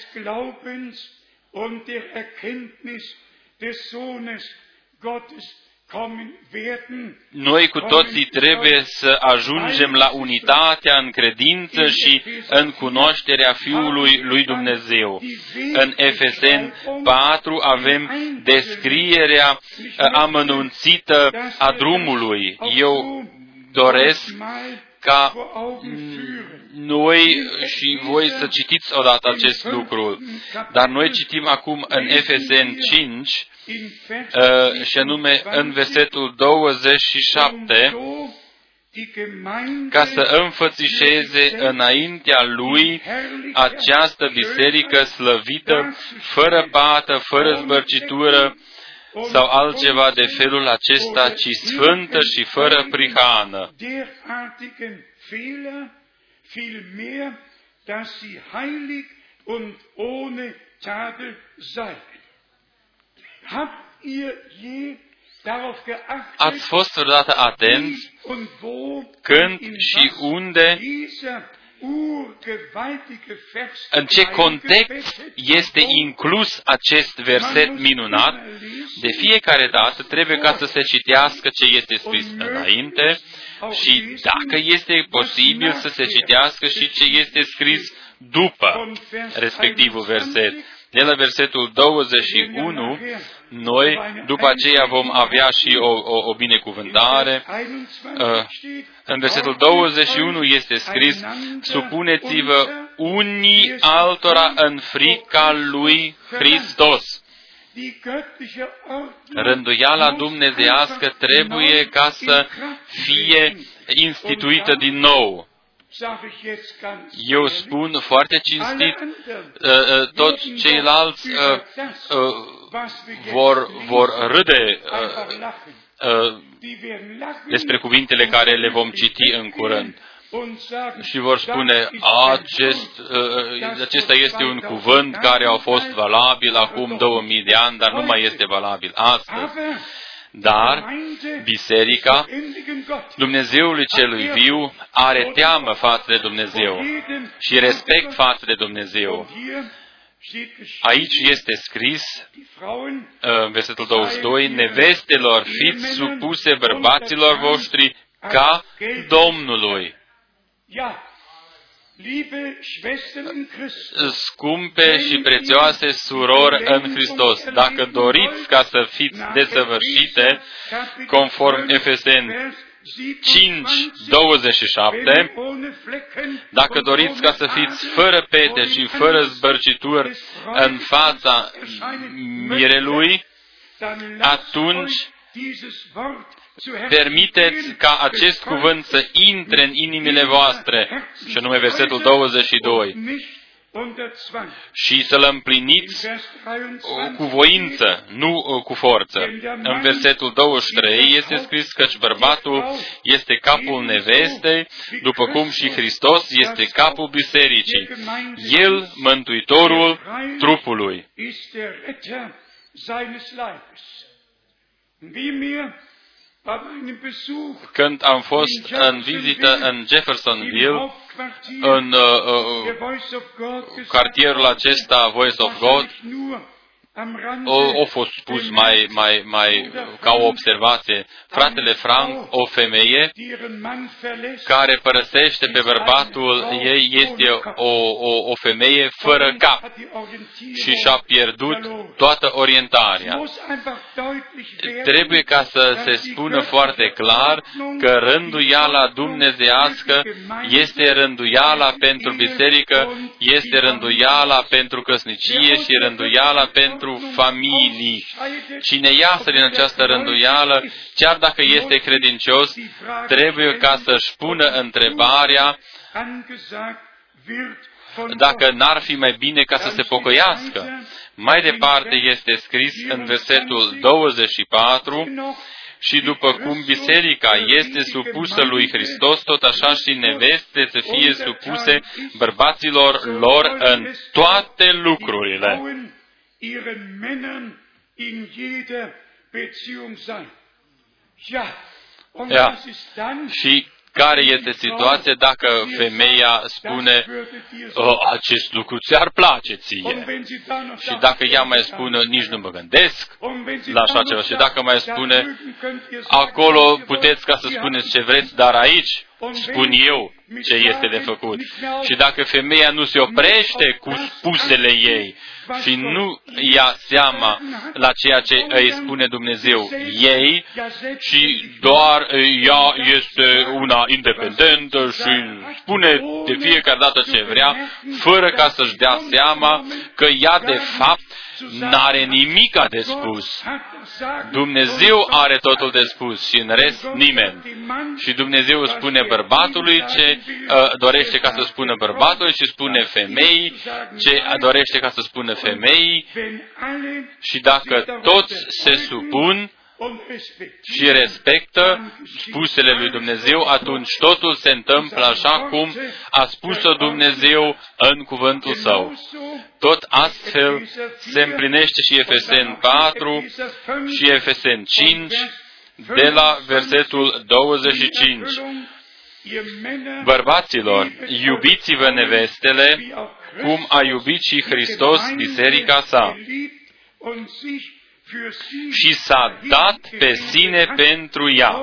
Noi cu toții trebuie să ajungem la unitatea în credință și în cunoașterea Fiului lui Dumnezeu. În Efeseni patru avem descrierea amănunțită a drumului. Eu doresc ca noi și voi să citiți odată acest lucru. Dar noi citim acum în Efeseni cinci, uh, și anume în versetul douăzeci și șapte, ca să înfățișeze înaintea lui această biserică slăvită, fără pată, fără zbărcitură sau altceva de felul acesta, ci sfântă și fără prihană. Ați fost vreodată atenți când și unde, în ce context este inclus acest verset minunat? De fiecare dată trebuie ca să se citească ce este scris înainte și, dacă este posibil, să se citească și ce este scris după respectivul verset. De la versetul douăzeci și unu, noi după aceea vom avea și o, o, o binecuvântare. În versetul douăzeci și unu este scris: supuneți-vă unii altora în frica lui Hristos. Rânduiala dumnezeiască trebuie ca să fie instituită din nou. Eu spun foarte cinstit, toți ceilalți vor, vor râde despre cuvintele care le vom citi în curând. Și vor spune, Acest, acesta este un cuvânt care a fost valabil acum două mii de ani, dar nu mai este valabil astăzi. Dar biserica Dumnezeului celui viu are teamă față de Dumnezeu și respect față de Dumnezeu. Aici este scris, în versetul douăzeci și doi, nevestelor, fiți supuse bărbaților voștri ca Domnului. Scumpe și prețioase surori în Hristos, dacă doriți ca să fiți desăvârșite, conform Efeseni cinci, douăzeci și șapte, dacă doriți ca să fiți fără pete și fără zbărcituri în fața mirelui, atunci permiteți ca acest cuvânt să intre în inimile voastre, și anume versetul douăzeci și doi, și să-l împliniți cu voință, nu cu forță. În versetul douăzeci și trei este scris căci bărbatul este capul nevestei, după cum și Hristos este capul bisericii, El mântuitorul trupului. Când am fost în vizită în Jeffersonville, în uh, uh, cartierul acesta Voice of God, o, o fost spus mai, mai, mai ca o observație. Fratele Frank, o femeie care părăsește pe bărbatul ei, este o, o, o femeie fără cap și și-a pierdut toată orientarea. Trebuie ca să se spună foarte clar că rânduiala dumnezeiască este rânduiala pentru biserică, este rânduiala pentru căsnicie și rânduiala pentru familii. Cine iasă din această rânduială, chiar dacă este credincios, trebuie ca să-și pună întrebarea dacă n-ar fi mai bine ca să se pocăiască. Mai departe este scris în versetul douăzeci și patru, și după cum biserica este supusă lui Hristos, tot așa și neveste să fie supuse bărbaților lor în toate lucrurile. Ja. Și care este situația dacă femeia spune, acest lucru ți-ar place ție? Și dacă ea mai spune, nici nu mă gândesc la așa ceva. Și dacă mai spune, acolo puteți ca să spuneți ce vreți, dar aici spun eu ce este de făcut. Și dacă femeia nu se oprește cu spusele ei și nu ia seama la ceea ce îi spune Dumnezeu ei, și doar ea este una independentă și spune de fiecare dată ce vrea, fără ca să-și dea seama că ea de fapt n-are nimica de spus. Dumnezeu are totul de spus și în rest nimeni. Și Dumnezeu spune bărbatului ce uh, dorește ca să spună bărbatului și spune femeii ce dorește ca să spună femeii. Și dacă toți se supun și respectă spusele lui Dumnezeu, atunci totul se întâmplă așa cum a spus-o Dumnezeu în cuvântul Său. Tot astfel se împlinește și Efeseni patru și Efeseni cinci, de la versetul douăzeci și cinci. Bărbaților, iubiți-vă nevestele, cum a iubit și Hristos biserica sa și s-a dat pe sine pentru ea,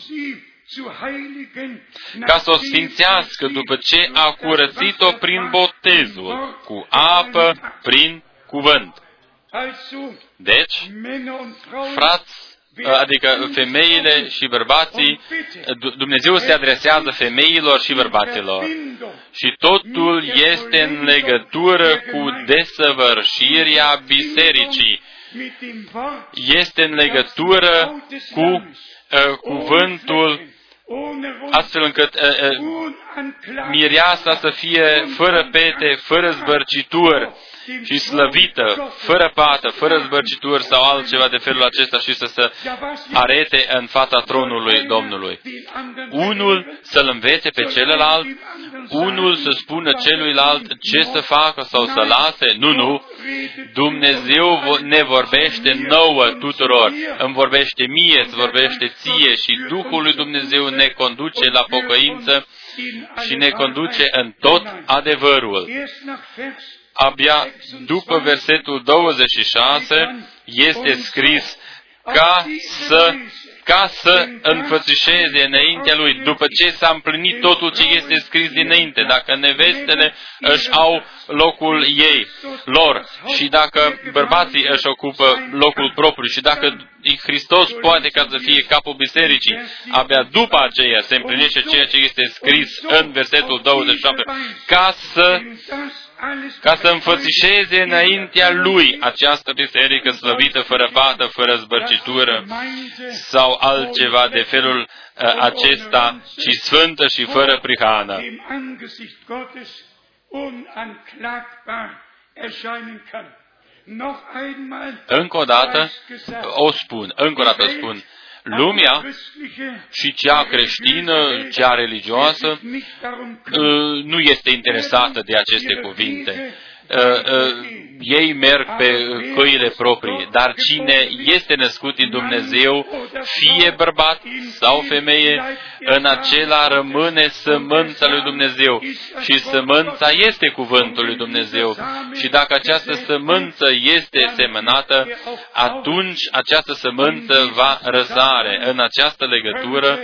ca să o sfințească după ce a curățit-o prin botezul, cu apă, prin cuvânt. Deci, frați, adică femeile și bărbații, Dumnezeu se adresează femeilor și bărbaților. Și totul este în legătură cu desăvârșirea bisericii. Este în legătură cu uh, cuvântul, astfel încât uh, uh, mireasa să fie fără pete, fără zbărcituri și slăvită, fără pată, fără zbărcituri sau altceva de felul acesta și să se arete în fața tronului Domnului. Unul să-l învețe pe celălalt, unul să spună celuilalt ce să facă sau să lase. Nu, nu. Dumnezeu ne vorbește nouă tuturor. Îmi vorbește mie, îți vorbește ție și Duhul lui Dumnezeu ne conduce la pocăință și ne conduce în tot adevărul. Abia după versetul douăzeci și șase este scris ca să, ca să înfățișeze înaintea lui, după ce s-a împlinit totul ce este scris dinainte, dacă nevestele își au locul ei, lor, și dacă bărbații își ocupă locul propriu, și dacă Hristos poate ca să fie capul bisericii, abia după aceea se împlinește ceea ce este scris în versetul douăzeci și șapte, ca să ca să înfățișeze înaintea lui această biserică slăvită, fără pată, fără zbărcitură sau altceva de felul uh, acesta, ci sfântă și fără prihană. Încă o dată o spun, încă o dată spun, lumea și cea creștină, cea religioasă, nu este interesată de aceste cuvinte. Ei merg pe căile proprii, dar cine este născut din Dumnezeu, fie bărbat sau femeie, în acela rămâne sămânța lui Dumnezeu. Și sămânța este cuvântul lui Dumnezeu. Și dacă această sămânță este semănată, atunci această sămânță va răsare. În această legătură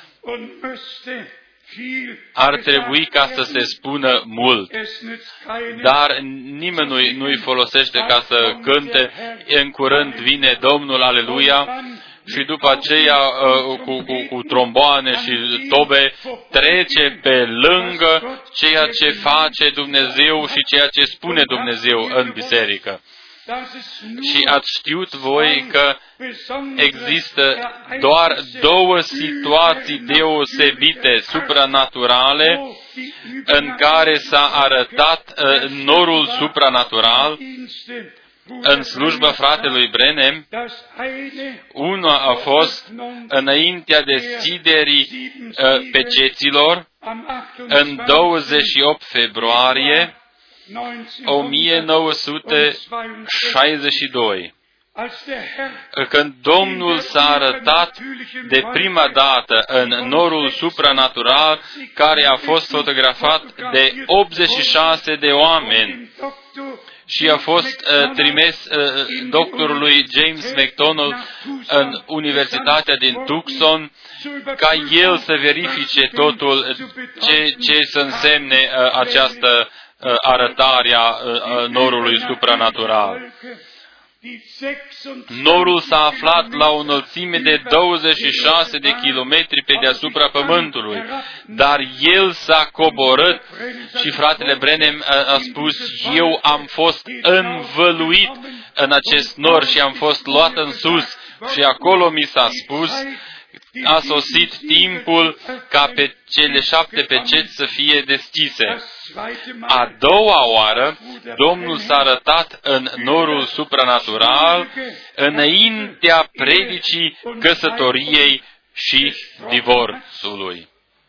ar trebui ca să se spună mult, dar nimeni nu-i, nu-i folosește ca să cânte, în curând vine Domnul, aleluia, și după aceea cu, cu, cu tromboane și tobe trece pe lângă ceea ce face Dumnezeu și ceea ce spune Dumnezeu în biserică. Și ați știut voi că există doar două situații deosebite, supranaturale, în care s-a arătat uh, norul supranatural, în slujba fratelui Branham. Una a fost înaintea deschiderii uh, peceților în douăzeci și opt februarie o mie nouă sute șaizeci și doi. Când Domnul s-a arătat de prima dată în norul supranatural, care a fost fotografat de optzeci și șase de oameni și a fost uh, trimis uh, doctorului James McDonald în Universitatea din Tucson, ca el să verifice totul ce, ce să însemne uh, această uh, arătare a uh, norului supranatural. Norul s-a aflat la o înălțime de douăzeci și șase de kilometri pe deasupra pământului, dar el s-a coborât și fratele Branham a, a spus, eu am fost învăluit în acest nor și am fost luat în sus și acolo mi s-a spus, a sosit timpul ca pe cele șapte peceți să fie deschise. A doua oară, Domnul s-a arătat în norul supranatural înaintea predicii căsătoriei și divorțului.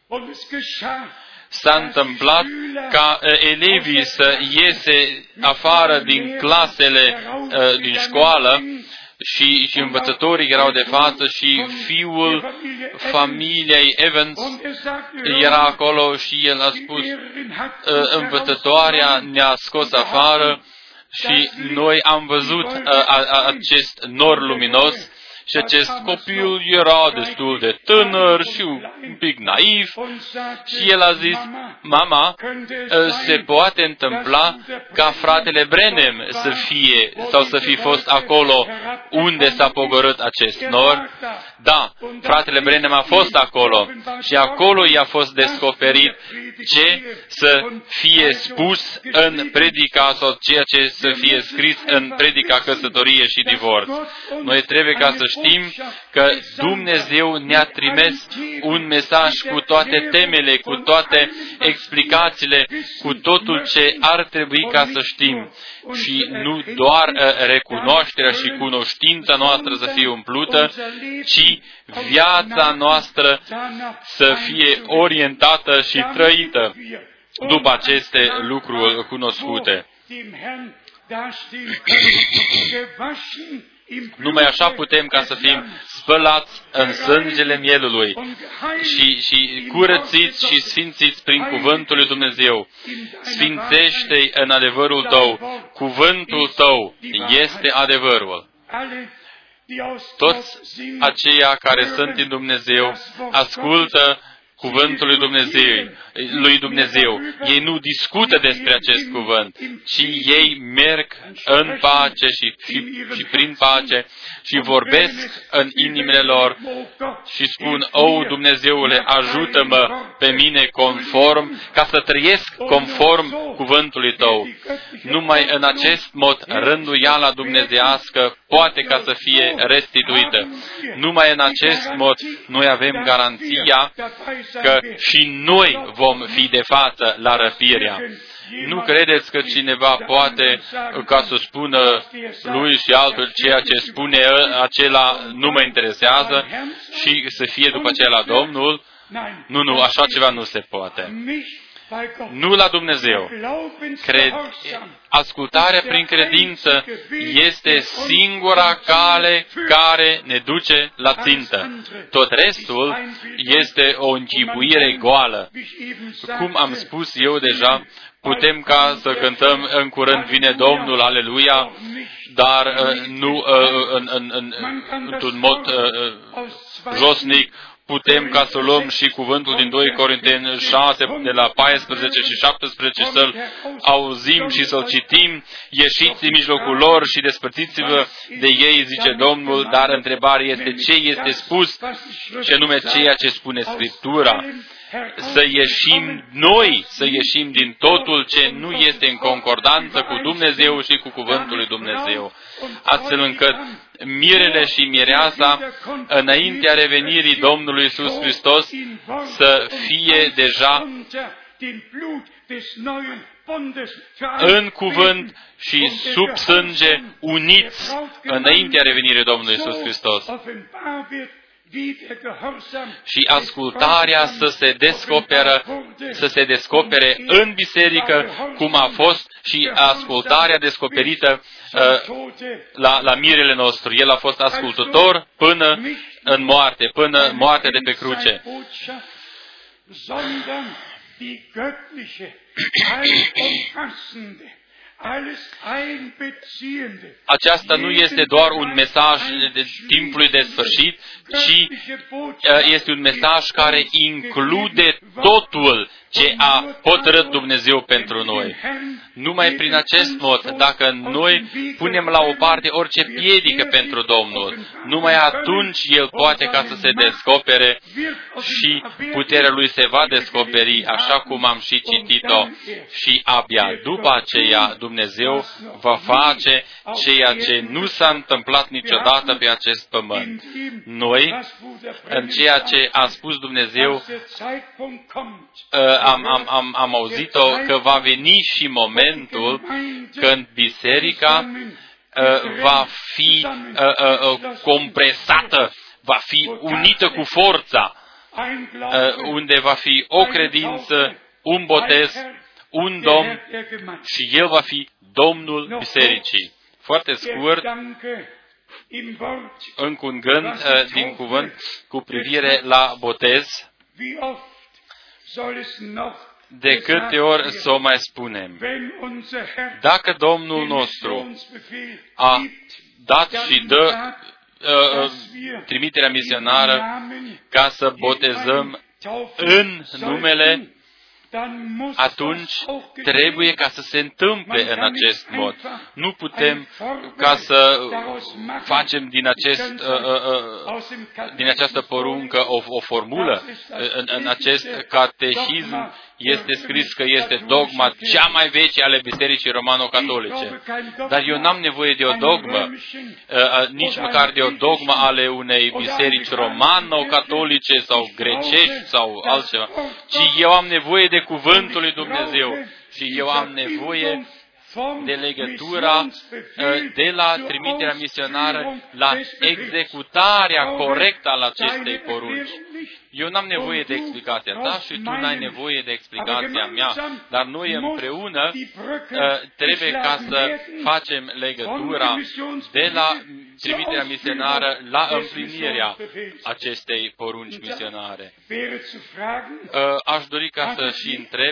S-a întâmplat ca uh, elevii să iese afară din clasele uh, din școală și, și învățătorii erau de față și fiul familiei Evans era acolo și el a spus, învățătoarea ne-a scos afară și noi am văzut acest nor luminos și acest copil era destul de tânăr și un pic naiv și el a zis, mama, se poate întâmpla ca fratele Branham să fie sau să fi fost acolo unde s-a pogorât acest nor? Da, fratele Branham a fost acolo și acolo i-a fost descoperit ce să fie spus în predica sau ceea ce să fie scris în predica căsătorie și divorț. Noi trebuie ca să știm că Dumnezeu ne-a trimis un mesaj cu toate temele, cu toate explicațiile, cu totul ce ar trebui ca să știm. Și nu doar recunoașterea și cunoștința noastră să fie umplută, ci viața noastră să fie orientată și trăită după aceste lucruri cunoscute. Numai așa putem ca să fim spălați în sângele mielului și, și curățiți și sfințiți prin cuvântul lui Dumnezeu. Sfințește-i în adevărul tău. Cuvântul tău este adevărul. Toți aceia care sunt în Dumnezeu ascultă cuvântul lui Dumnezeu, lui Dumnezeu. Ei nu discută despre acest cuvânt, ci ei merg în pace și, și, și prin pace și vorbesc în inimile lor și spun, o, Dumnezeule, ajută-mă pe mine conform, ca să trăiesc conform cuvântului Tău. Numai în acest mod rânduiala dumnezeiască poate ca să fie restituită. Numai în acest mod noi avem garanția că și noi vom fi de față la răpirea. Nu credeți că cineva poate ca să spună lui și altul ceea ce spune acela nu mă interesează și să fie după aceea la Domnul? Nu, nu, așa ceva nu se poate. Nu la Dumnezeu. Cred, ascultarea prin credință este singura cale care ne duce la țintă. Tot restul este o închipuire goală. Cum am spus eu deja, putem ca să cântăm în curând vine Domnul, aleluia, dar uh, nu uh, în, în, în, într-un mod uh, josnic. Putem ca să luăm și cuvântul din doi Corinteni șase, de la paisprezece și șaptesprezece, să-l auzim și să-l citim. Ieșiți în mijlocul lor și despărțiți-vă de ei, zice Domnul, dar întrebarea este ce este spus, ce nume ceea ce spune Scriptura. Să ieșim noi, să ieșim din totul ce nu este în concordanță cu Dumnezeu și cu cuvântul lui Dumnezeu, astfel încât mirele și mireasa, înaintea revenirii Domnului Iisus Hristos, să fie deja în cuvânt și sub sânge, uniți înaintea revenirii Domnului Iisus Hristos. Și ascultarea să se descoperă, să se descopere în biserică, cum a fost și ascultarea descoperită uh, la, la mirele nostru. El a fost ascultător până în moarte, până moartea de pe cruce. Aceasta nu este doar un mesaj de timpului de sfârșit, ci este un mesaj care include totul ce a hotărât Dumnezeu pentru noi. Numai prin acest mod, dacă noi punem la o parte orice piedică pentru Domnul, numai atunci El poate ca să se descopere și puterea Lui se va descoperi, așa cum am și citit-o. Și abia după aceea Dumnezeu va face ceea ce nu s-a întâmplat niciodată pe acest pământ. Noi, în ceea ce a spus Dumnezeu, am, am, am, am auzit-o că va veni și momentul când biserica va fi compresată, va fi unită cu forța, unde va fi o credință, un botez, un Domn și El va fi Domnul bisericii. Foarte scurt, încă un gând din cuvânt cu privire la botez. De câte ori să o mai spunem? Dacă Domnul nostru a dat și dă uh, trimiterea misionară ca să botezăm în numele, atunci trebuie ca să se întâmple în acest mod. Nu putem ca să facem din, acest, uh, uh, din această poruncă o, o formulă. În, în acest catehism este scris că este dogma cea mai veche ale Bisericii Romano-Catolice. Dar eu n-am nevoie de o dogmă, uh, nici măcar de o dogmă ale unei biserici romano-catolice sau grecești sau altceva, ci eu am nevoie de cuvântul lui Dumnezeu și eu am nevoie de legătura de la trimiterea misionară la executarea corectă al acestei porunci. Eu n-am nevoie de explicația ta și tu n-ai nevoie de explicația mea, dar noi împreună trebuie ca să facem legătura de la trimiterea misionară la împlinirea acestei porunci misionare. Aș dori ca să și întreb,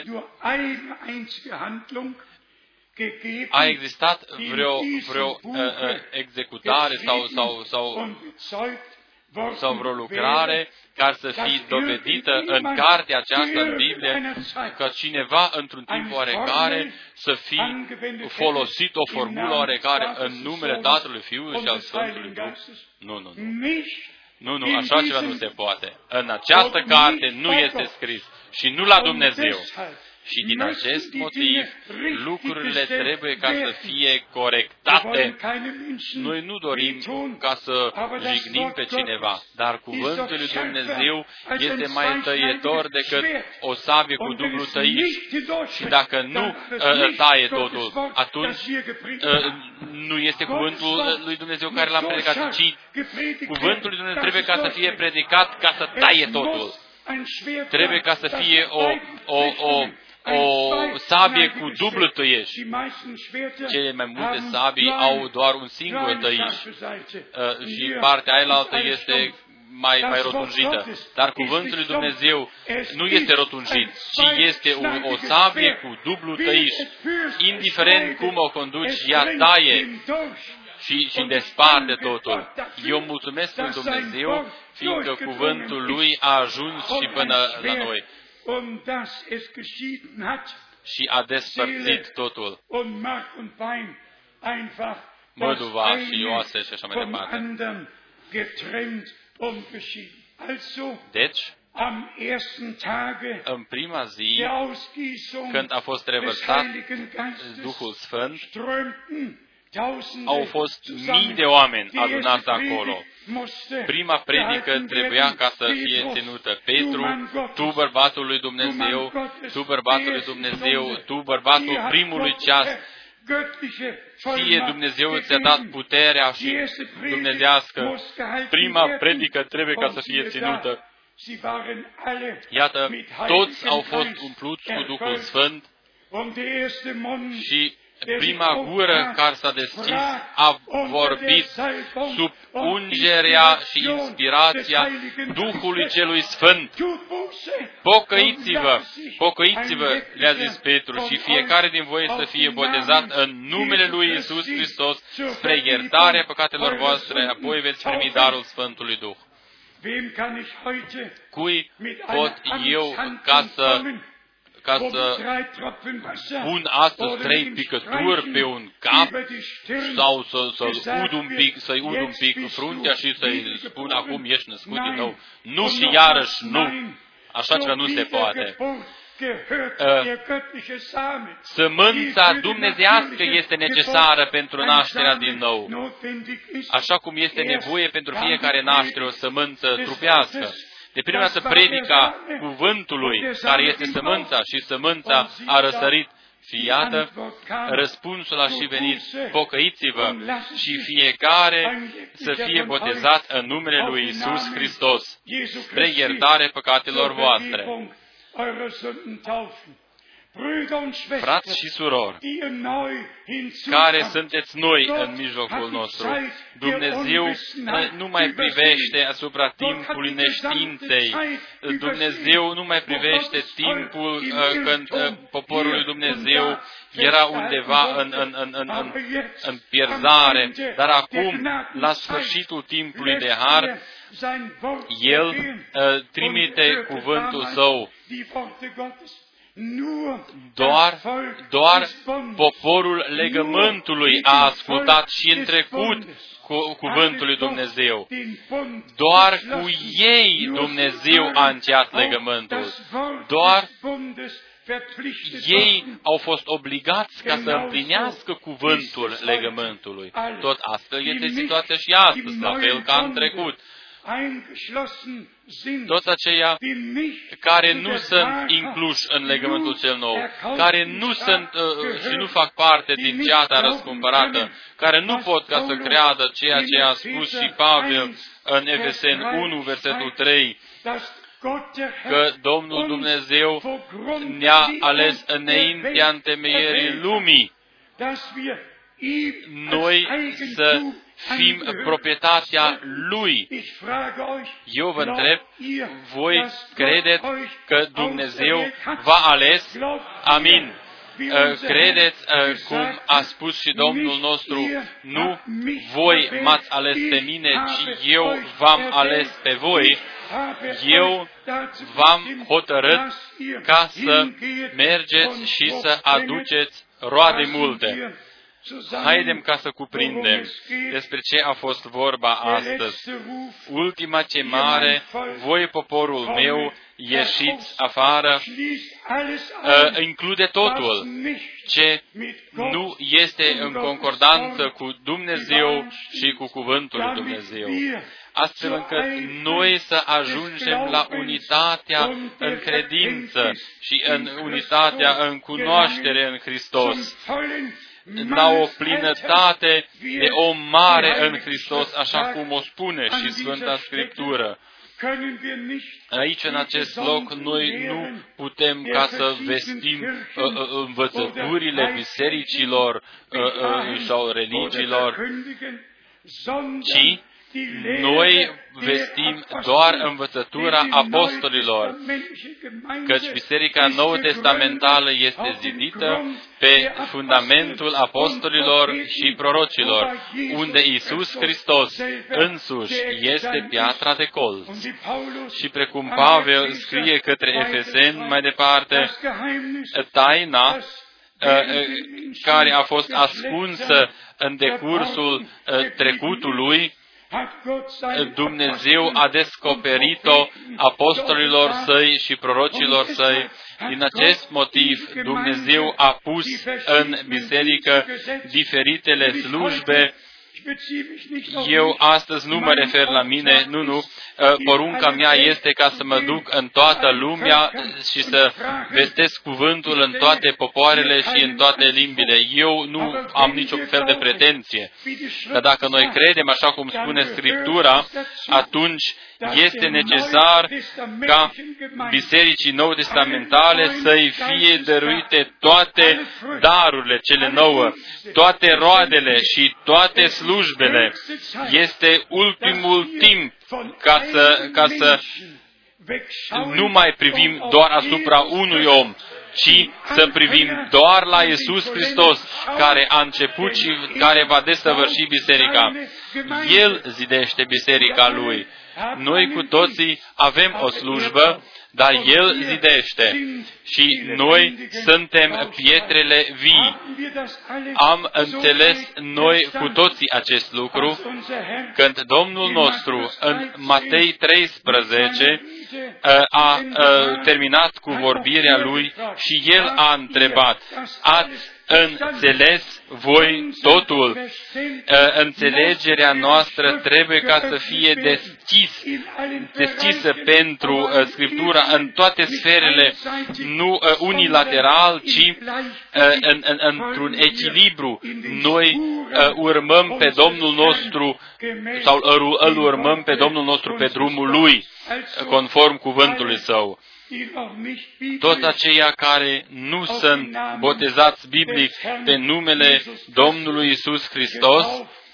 a existat vreo, vreo uh, uh, executare sau, sau, sau, sau vreo lucrare care să fie dovedită în cartea aceasta, în Biblie, că cineva, într-un timp oarecare, să fie folosit o formulă oarecare în numele Tatălui, Fiului și al Sfântului Duh? Nu, nu, nu. Nu, nu, așa ceva nu se poate. În această carte nu este scris și nu la Dumnezeu. Și din acest motiv, lucrurile trebuie ca să fie corectate. Noi nu dorim ca să jignim pe cineva, dar cuvântul lui Dumnezeu este mai tăietor decât o sabie cu dublu tăiș. Și dacă nu uh, taie totul, atunci uh, nu este cuvântul lui Dumnezeu care l-am predicat, ci cuvântul lui Dumnezeu trebuie ca să fie predicat ca să taie totul. Trebuie ca să fie o, o, o o sabie cu dublu tăieș. Cele mai multe sabii au doar un singur tăiș uh, și partea ailaltă este mai, mai rotunjită. Dar cuvântul lui Dumnezeu nu este rotunjit, ci este o, o sabie cu dublu tăiș. Indiferent cum o conduci, ea taie și, și desparte totul. Eu mulțumesc lui Dumnezeu, fiindcă cuvântul lui a ajuns și până la noi. Și a despărțit totul. Măduva și oase și așa mai departe. Deci, în prima zi, când a fost revărsat Duhul Sfânt, Au fost mii de oameni adunați acolo. Prima predică trebuia ca să fie ținută. Petru, tu bărbatul lui Dumnezeu, tu bărbatul lui Dumnezeu, tu bărbatul primului ceas, ție Dumnezeu ți-a dat puterea și dumnezească. Prima predică trebuie ca să fie ținută. Iată, toți au fost umpluți cu Duhul Sfânt și prima gură care s-a deschis a vorbit sub ungerea și inspirația Duhului Celui Sfânt. Pocăiți-vă, pocăiți-vă, le-a zis Petru, și fiecare din voi să fie botezat în numele Lui Iisus Hristos spre iertarea păcatelor voastre, apoi veți primi darul Sfântului Duh. Cui pot eu ca să ca să pun astăzi trei picături pe un cap sau să, să ud un pic, să-i ud un pic fruntea și să-i spun acum ești născut din nou. Nu și iarăși nu. Așa ceva nu se poate. Sămânța dumnezeiască este necesară pentru nașterea din nou. Așa cum este nevoie pentru fiecare naștere o sămânță trupească. De prima dată predica cuvântului, care este sămânța, și sămânța a răsărit. Și iată, răspunsul a și venit, pocăiți-vă și fiecare să fie botezat în numele lui Iisus Hristos, spre iertare păcatelor voastre. Frați și surori, care sunteți noi în mijlocul nostru, Dumnezeu nu mai privește asupra timpului neștiinței. Dumnezeu nu mai privește timpul când poporul lui Dumnezeu era undeva în, în, în, în, în, în pierzare, dar acum, la sfârșitul timpului de har, El uh, trimite cuvântul Său. Doar, doar poporul legământului a ascultat și în trecut cu cuvântul lui Dumnezeu. Doar cu ei Dumnezeu a încheiat legământul. Doar ei au fost obligați ca să împlinească cuvântul legământului. Tot astfel este situația și astăzi, la fel ca în trecut. Toți aceia care nu sunt incluși în legământul cel nou, care nu sunt uh, și nu fac parte din ceata răscumpărată, care nu pot ca să creadă ceea ce a spus și Pavel în Efeseni unu, versetul trei, că Domnul Dumnezeu ne-a ales înaintea întemeierii lumii, noi să fim proprietatea Lui. Eu vă întreb, voi credeți că Dumnezeu v-a ales? Amin. Credeți cum a spus și Domnul nostru, nu voi m-ați ales pe mine, ci eu v-am ales pe voi. Eu v-am hotărât ca să mergeți și să aduceți roade multe. Haidem ca să cuprindem despre ce a fost vorba astăzi. Ultima chemare, voi poporul meu, ieșiți afară, uh, include totul ce nu este în concordanță cu Dumnezeu și cu cuvântul lui Dumnezeu. Astfel încât noi să ajungem la unitatea în credință și în unitatea în cunoaștere în Hristos, la o plinătate de om mare în Hristos, așa cum o spune și Sfânta Scriptură. Aici, în acest loc, noi nu putem ca să vestim uh, uh, învățăturile bisericilor uh, uh, sau religiilor, ci noi vestim doar învățătura apostolilor, căci Biserica Nou-Testamentală este zidită pe fundamentul apostolilor și prorocilor, unde Iisus Hristos însuși este piatra de colț. Și precum Pavel scrie către Efeseni mai departe, taina care a fost ascunsă în decursul trecutului, Dumnezeu a descoperit-o apostolilor săi și prorocilor săi. Din acest motiv, Dumnezeu a pus în biserică diferitele slujbe. Eu astăzi nu mă refer la mine, nu, nu. Porunca mea este ca să mă duc în toată lumea și să vestesc cuvântul în toate popoarele și în toate limbile. Eu nu am niciun fel de pretenție. Dar dacă noi credem, așa cum spune Scriptura, atunci este necesar ca bisericii nou testamentale să-i fie dăruite toate darurile cele nouă, toate roadele și toate slujbele. Este ultimul timp ca să, ca să nu mai privim doar asupra unui om, ci să privim doar la Iisus Hristos, care a început și care va desăvârși biserica. El zidește biserica Lui. Noi cu toții avem o slujbă, dar El zidește și noi suntem pietrele vii. Am înțeles noi cu toții acest lucru când Domnul nostru în Matei treisprezece a terminat cu vorbirea Lui și El a întrebat: ați înțeles voi totul? Înțelegerea noastră trebuie ca să fie deschis, deschisă pentru Scriptura în toate sferele, nu unilateral, ci în, în, într-un echilibru. Noi urmăm pe Domnul nostru sau îl urmăm pe Domnul nostru pe drumul Lui, conform cuvântului Său. Toți aceia care nu sunt botezați biblic pe numele Domnului Iisus Hristos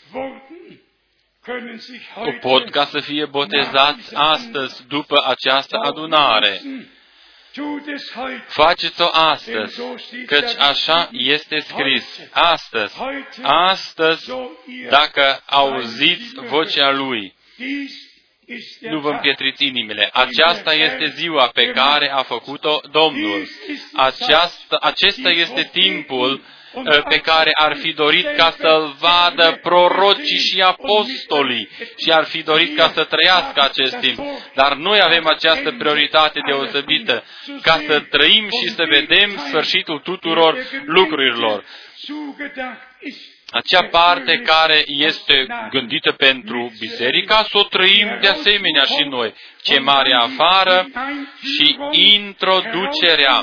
pot ca să fie botezați astăzi după această adunare. Faceți-o astăzi, căci așa este scris. Astăzi, astăzi, dacă auziți vocea Lui, nu vă împietriți inimile. Aceasta este ziua pe care a făcut-o Domnul. Aceasta, acesta este timpul pe care ar fi dorit ca să-l vadă prorocii și apostolii și ar fi dorit ca să trăiască acest timp. Dar noi avem această prioritate deosebită, ca să trăim și să vedem sfârșitul tuturor lucrurilor. Acea parte care este gândită pentru biserica, să o trăim de asemenea și noi. Chemarea afară și introducerea,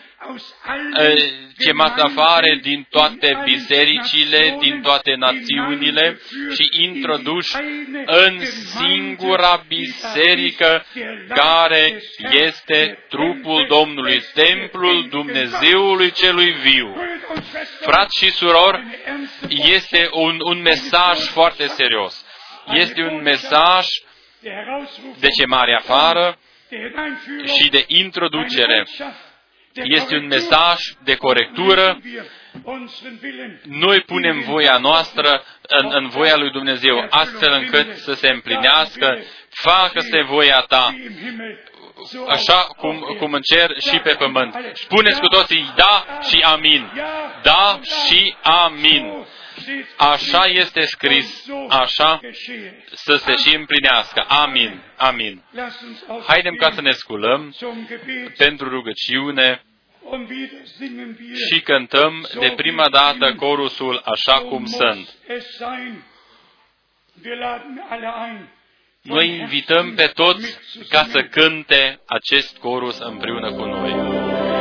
chemați afară din toate bisericile, din toate națiunile și introduși în singura biserică care este trupul Domnului, templul Dumnezeului celui viu. Frați și surori, este un, un mesaj foarte serios. Este un mesaj de chemare afară și de introducere. Este un mesaj de corectură. Noi punem voia noastră în, în voia lui Dumnezeu, astfel încât să se împlinească, facă-se voia ta, așa cum, cum în cer și pe pământ. Spuneți cu toții da și amin. Da și amin. Așa este scris, așa să se și împlinească. Amin. Amin. Haidem ca să ne sculăm pentru rugăciune și cântăm de prima dată corusul Așa cum sunt. Noi invităm pe toți ca să cânte acest corus împreună cu noi.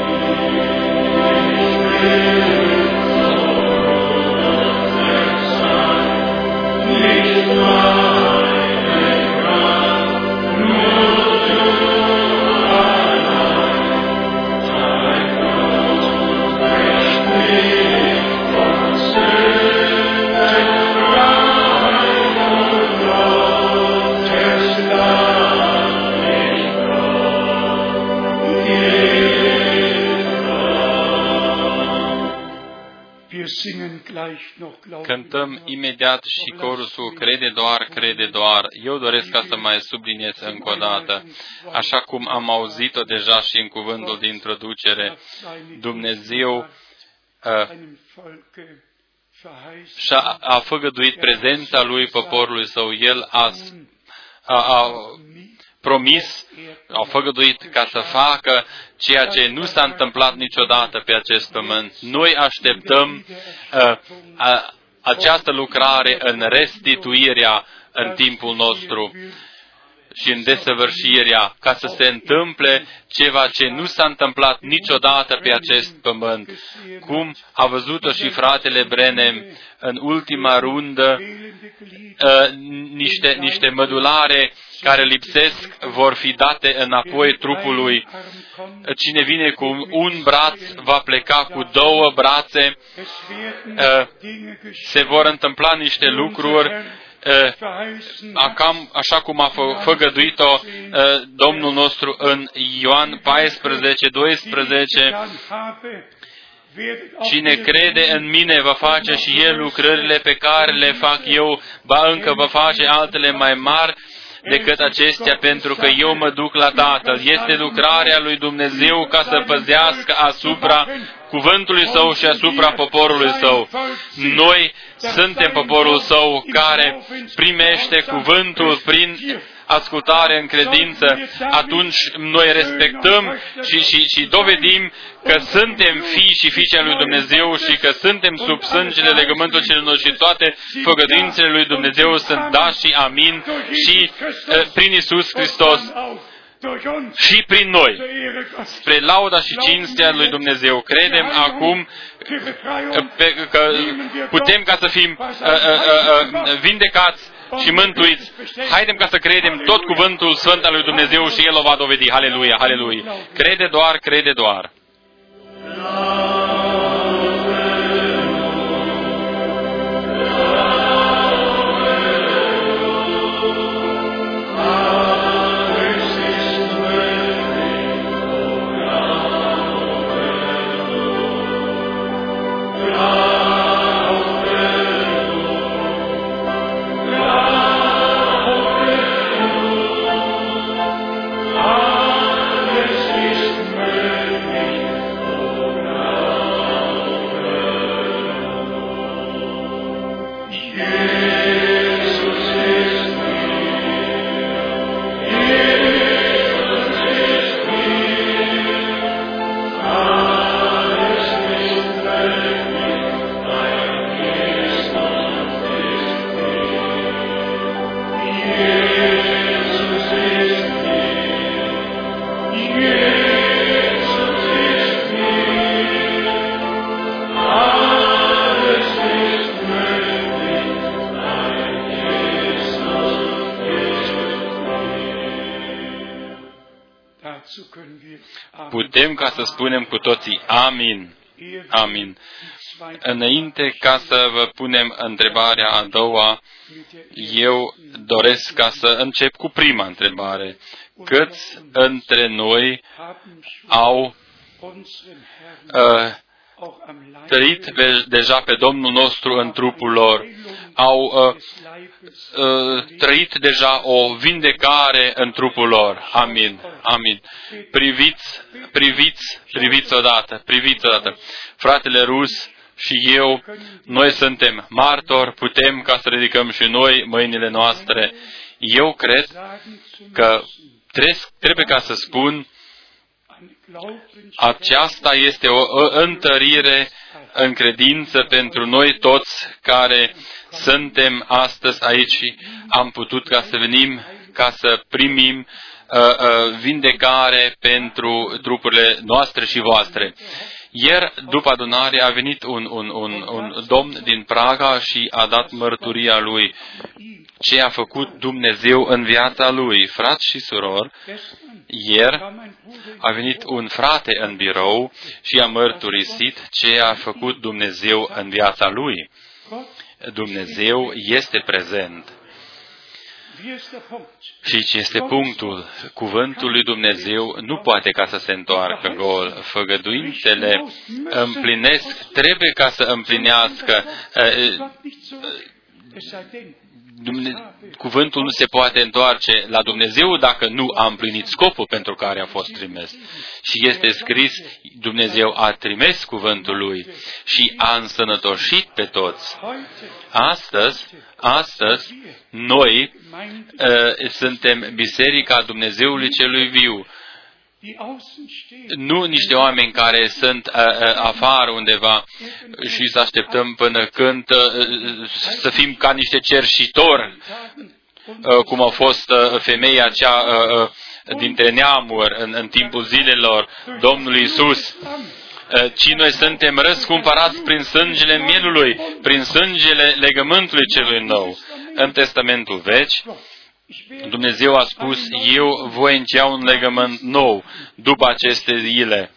Cântăm imediat și corusul Crede doar, crede doar. Eu doresc ca să mai subliniez încă o dată, așa cum am auzit-o deja și în cuvântul de introducere, Dumnezeu uh, și-a a făgăduit prezența lui poporului său. El a, a, a promis, a făgăduit ca să facă ceea ce nu s-a întâmplat niciodată pe acest pământ. Noi așteptăm a, a, această lucrare în restituirea în timpul nostru și în desăvârșirea, ca să se întâmple ceva ce nu s-a întâmplat niciodată pe acest pământ. Cum a văzut-o și fratele Branham în ultima rundă, niște, niște mădulare care lipsesc vor fi date înapoi trupului. Cine vine cu un braț va pleca cu două brațe. Se vor întâmpla niște lucruri Acam, așa cum a fă, făgăduit-o Domnul nostru în Ioan paisprezece, doisprezece, cine crede în mine va face și el lucrările pe care le fac eu, ba încă va face altele mai mari decât acestea, pentru că eu mă duc la Tatăl. Este lucrarea lui Dumnezeu ca să păzească asupra cuvântului Său și asupra poporului Său. Noi suntem poporul Său care primește cuvântul prin ascultare în credință. Atunci noi respectăm și, și, și dovedim că suntem fii și fiice ale lui Dumnezeu și că suntem sub sângele legământului celui nou și toate făgăduințele lui Dumnezeu sunt da și amin și uh, prin Iisus Hristos și prin noi, spre lauda și cinstea lui Dumnezeu. Credem acum pe, că putem ca să fim uh, uh, uh, vindecați și mântuiți. Haidem ca să credem tot cuvântul Sfânt al lui Dumnezeu și El o va dovedi. Haleluia, haleluia. Crede doar, crede doar. Putem ca să spunem cu toții amin. Amin. Înainte ca să vă punem întrebarea a doua, eu doresc ca să încep cu prima întrebare. Câți între noi au uh, trăit deja pe Domnul nostru în trupul lor, au uh, uh, trăit deja o vindecare în trupul lor. Amin. Amin. Priviți, priviți, priviți odată, priviți odată. Trebuie rus și eu, noi suntem martori, putem ca să ridicăm și noi mâinile noastre. Eu cred că trebuie ca să spun, aceasta este o întărire în credință pentru noi toți care suntem astăzi aici și am putut ca să venim, ca să primim uh, uh, vindecare pentru trupurile noastre și voastre. Ieri, după adunare, a venit un, un, un, un domn din Praga și a dat mărturia lui ce a făcut Dumnezeu în viața lui. Frați și surori, ieri a venit un frate în birou și a mărturisit ce a făcut Dumnezeu în viața lui. Dumnezeu este prezent. Și ce este punctul? Cuvântul lui Dumnezeu nu poate ca să se întoarcă gol. Făgăduințele împlinesc, trebuie ca să împlinească. Dumne- cuvântul nu se poate întoarce la Dumnezeu dacă nu a împlinit scopul pentru care a fost trimis. Și este scris, Dumnezeu a trimis cuvântul Lui și a însănătoșit pe toți. Astăzi, astăzi, noi uh, suntem Biserica Dumnezeului Celui Viu. Nu niște oameni care sunt uh, uh, afară undeva și să așteptăm până când uh, să fim ca niște cerșitori, uh, cum a fost uh, femeia cea uh, uh, dintre neamuri în, în timpul zilelor Domnului Iisus. Uh, ci noi suntem răscumpărați prin sângele mielului, prin sângele legământului celui nou. În Testamentul Vechi, Dumnezeu a spus, eu voi încheia un legământ nou după aceste zile.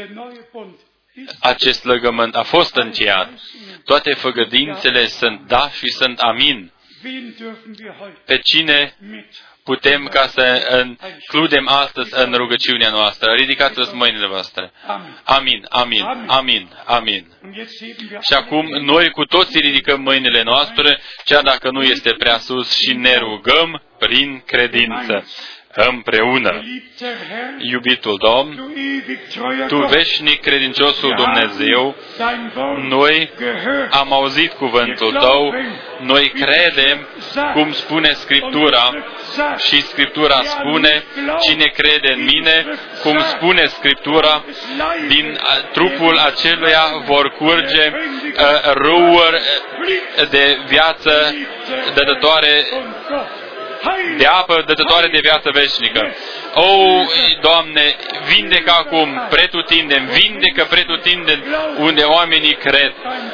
Acest legământ a fost încheiat. Toate făgăduințele sunt da și sunt amin. Pe cine putem ca să includem astăzi în rugăciunea noastră? Ridicați-vă mâinile voastre. Amin, amin, amin, amin. Și acum noi cu toții ridicăm mâinile noastre, chiar dacă nu este prea sus, și ne rugăm prin credință. Împreună. Iubitul Domn, Tu veșnic credinciosul Dumnezeu, noi am auzit cuvântul Tău, noi credem cum spune Scriptura și Scriptura spune, cine crede în mine, cum spune Scriptura, din trupul aceluia vor curge uh, râuri de viață dătătoare de apă dătătoare de viață veșnică. O, Doamne, vindecă acum pretutindeni, vindecă pretutindeni unde oamenii cred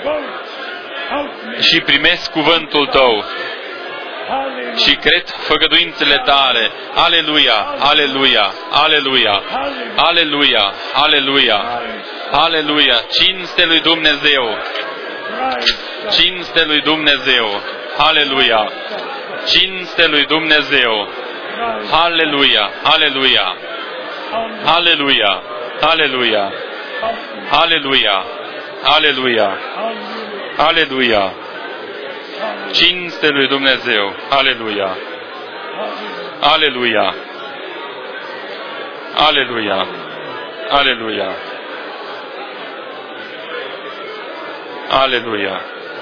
și primesc cuvântul Tău și cred făgăduințele Tale. Aleluia, aleluia, aleluia, aleluia, aleluia, aleluia, cinste lui Dumnezeu, cinste lui Dumnezeu, aleluia. Cinste lui Dumnezeu. Aleluia, aleluia, aleluia, aleluia, aleluia, aleluia, aleluia. Cinste lui Dumnezeu. Aleluia, aleluia, aleluia, aleluia, aleluia.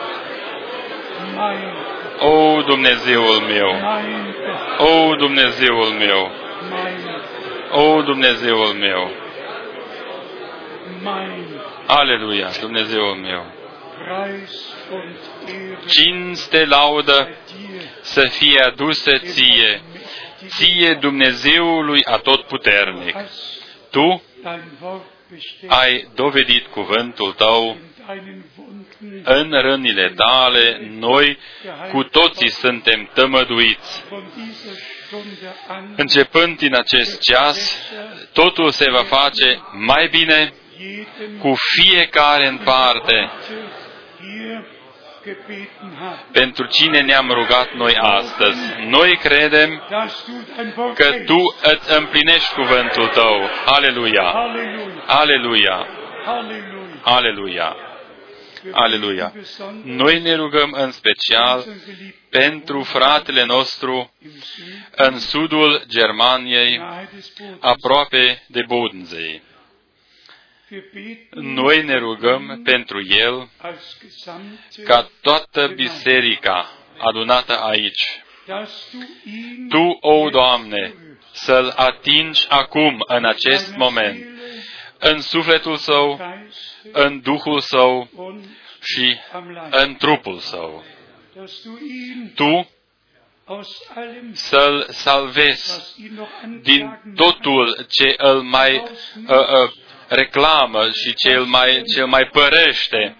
O, Dumnezeul meu! O, Dumnezeul meu! O, Dumnezeul meu! Aleluia, Dumnezeul meu! Cinste, laudă să fie adusă Ție, Ție Dumnezeului Atotputernic. Tu ai dovedit cuvântul Tău. În rănile Tale, noi cu toții suntem tămăduiți. Începând din acest ceas, totul se va face mai bine cu fiecare în parte. Pentru cine ne-am rugat noi astăzi? Noi credem că Tu îți împlinești cuvântul Tău. Aleluia! Aleluia! Aleluia! Aleluia! Noi ne rugăm în special pentru fratele nostru în sudul Germaniei, aproape de Bodensee. Noi ne rugăm pentru el ca toată biserica adunată aici, Tu, o Doamne, să-l atingi acum, în acest moment, în sufletul său, în Duhul său și în trupul său. Tu să-l salvezi din totul ce îl mai uh, uh, reclamă și ce îl mai, ce îl mai părește.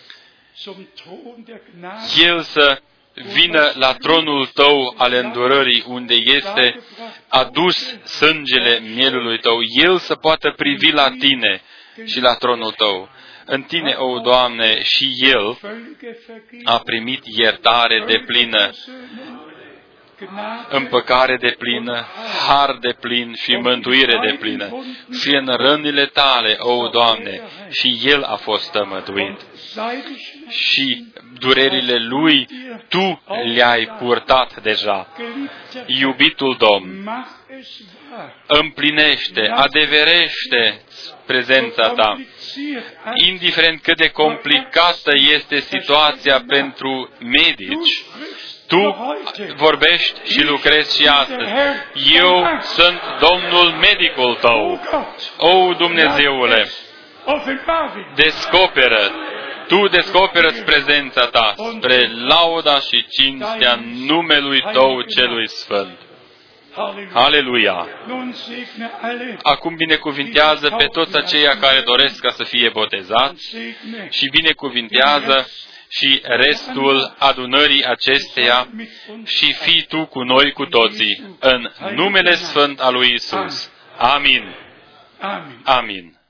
El să vină la tronul Tău al îndurării, unde este adus sângele mielului Tău. El să poată privi la Tine și la tronul Tău. În Tine, o Doamne, și El a primit iertare deplină, împăcare de plină, har de plin și mântuire de plină. Și în rănile tale, o Doamne, și El a fost tămăduit. Și durerile Lui Tu le-ai purtat deja. Iubitul Domn, împlinește, adeverește prezența Ta. Indiferent cât de complicată este situația pentru medici, Tu vorbești și lucrezi și astăzi. Eu sunt Domnul medicul Tău. O, Dumnezeule, descoperă, Tu descoperă-ți prezența Ta spre lauda și cinstea numelui Tău celui Sfânt. Aleluia! Acum binecuvintează pe toți aceia care doresc ca să fie botezați și binecuvintează și restul adunării acesteia și fii Tu cu noi cu toții, în numele Sfânt al lui Isus. Amin. Amin.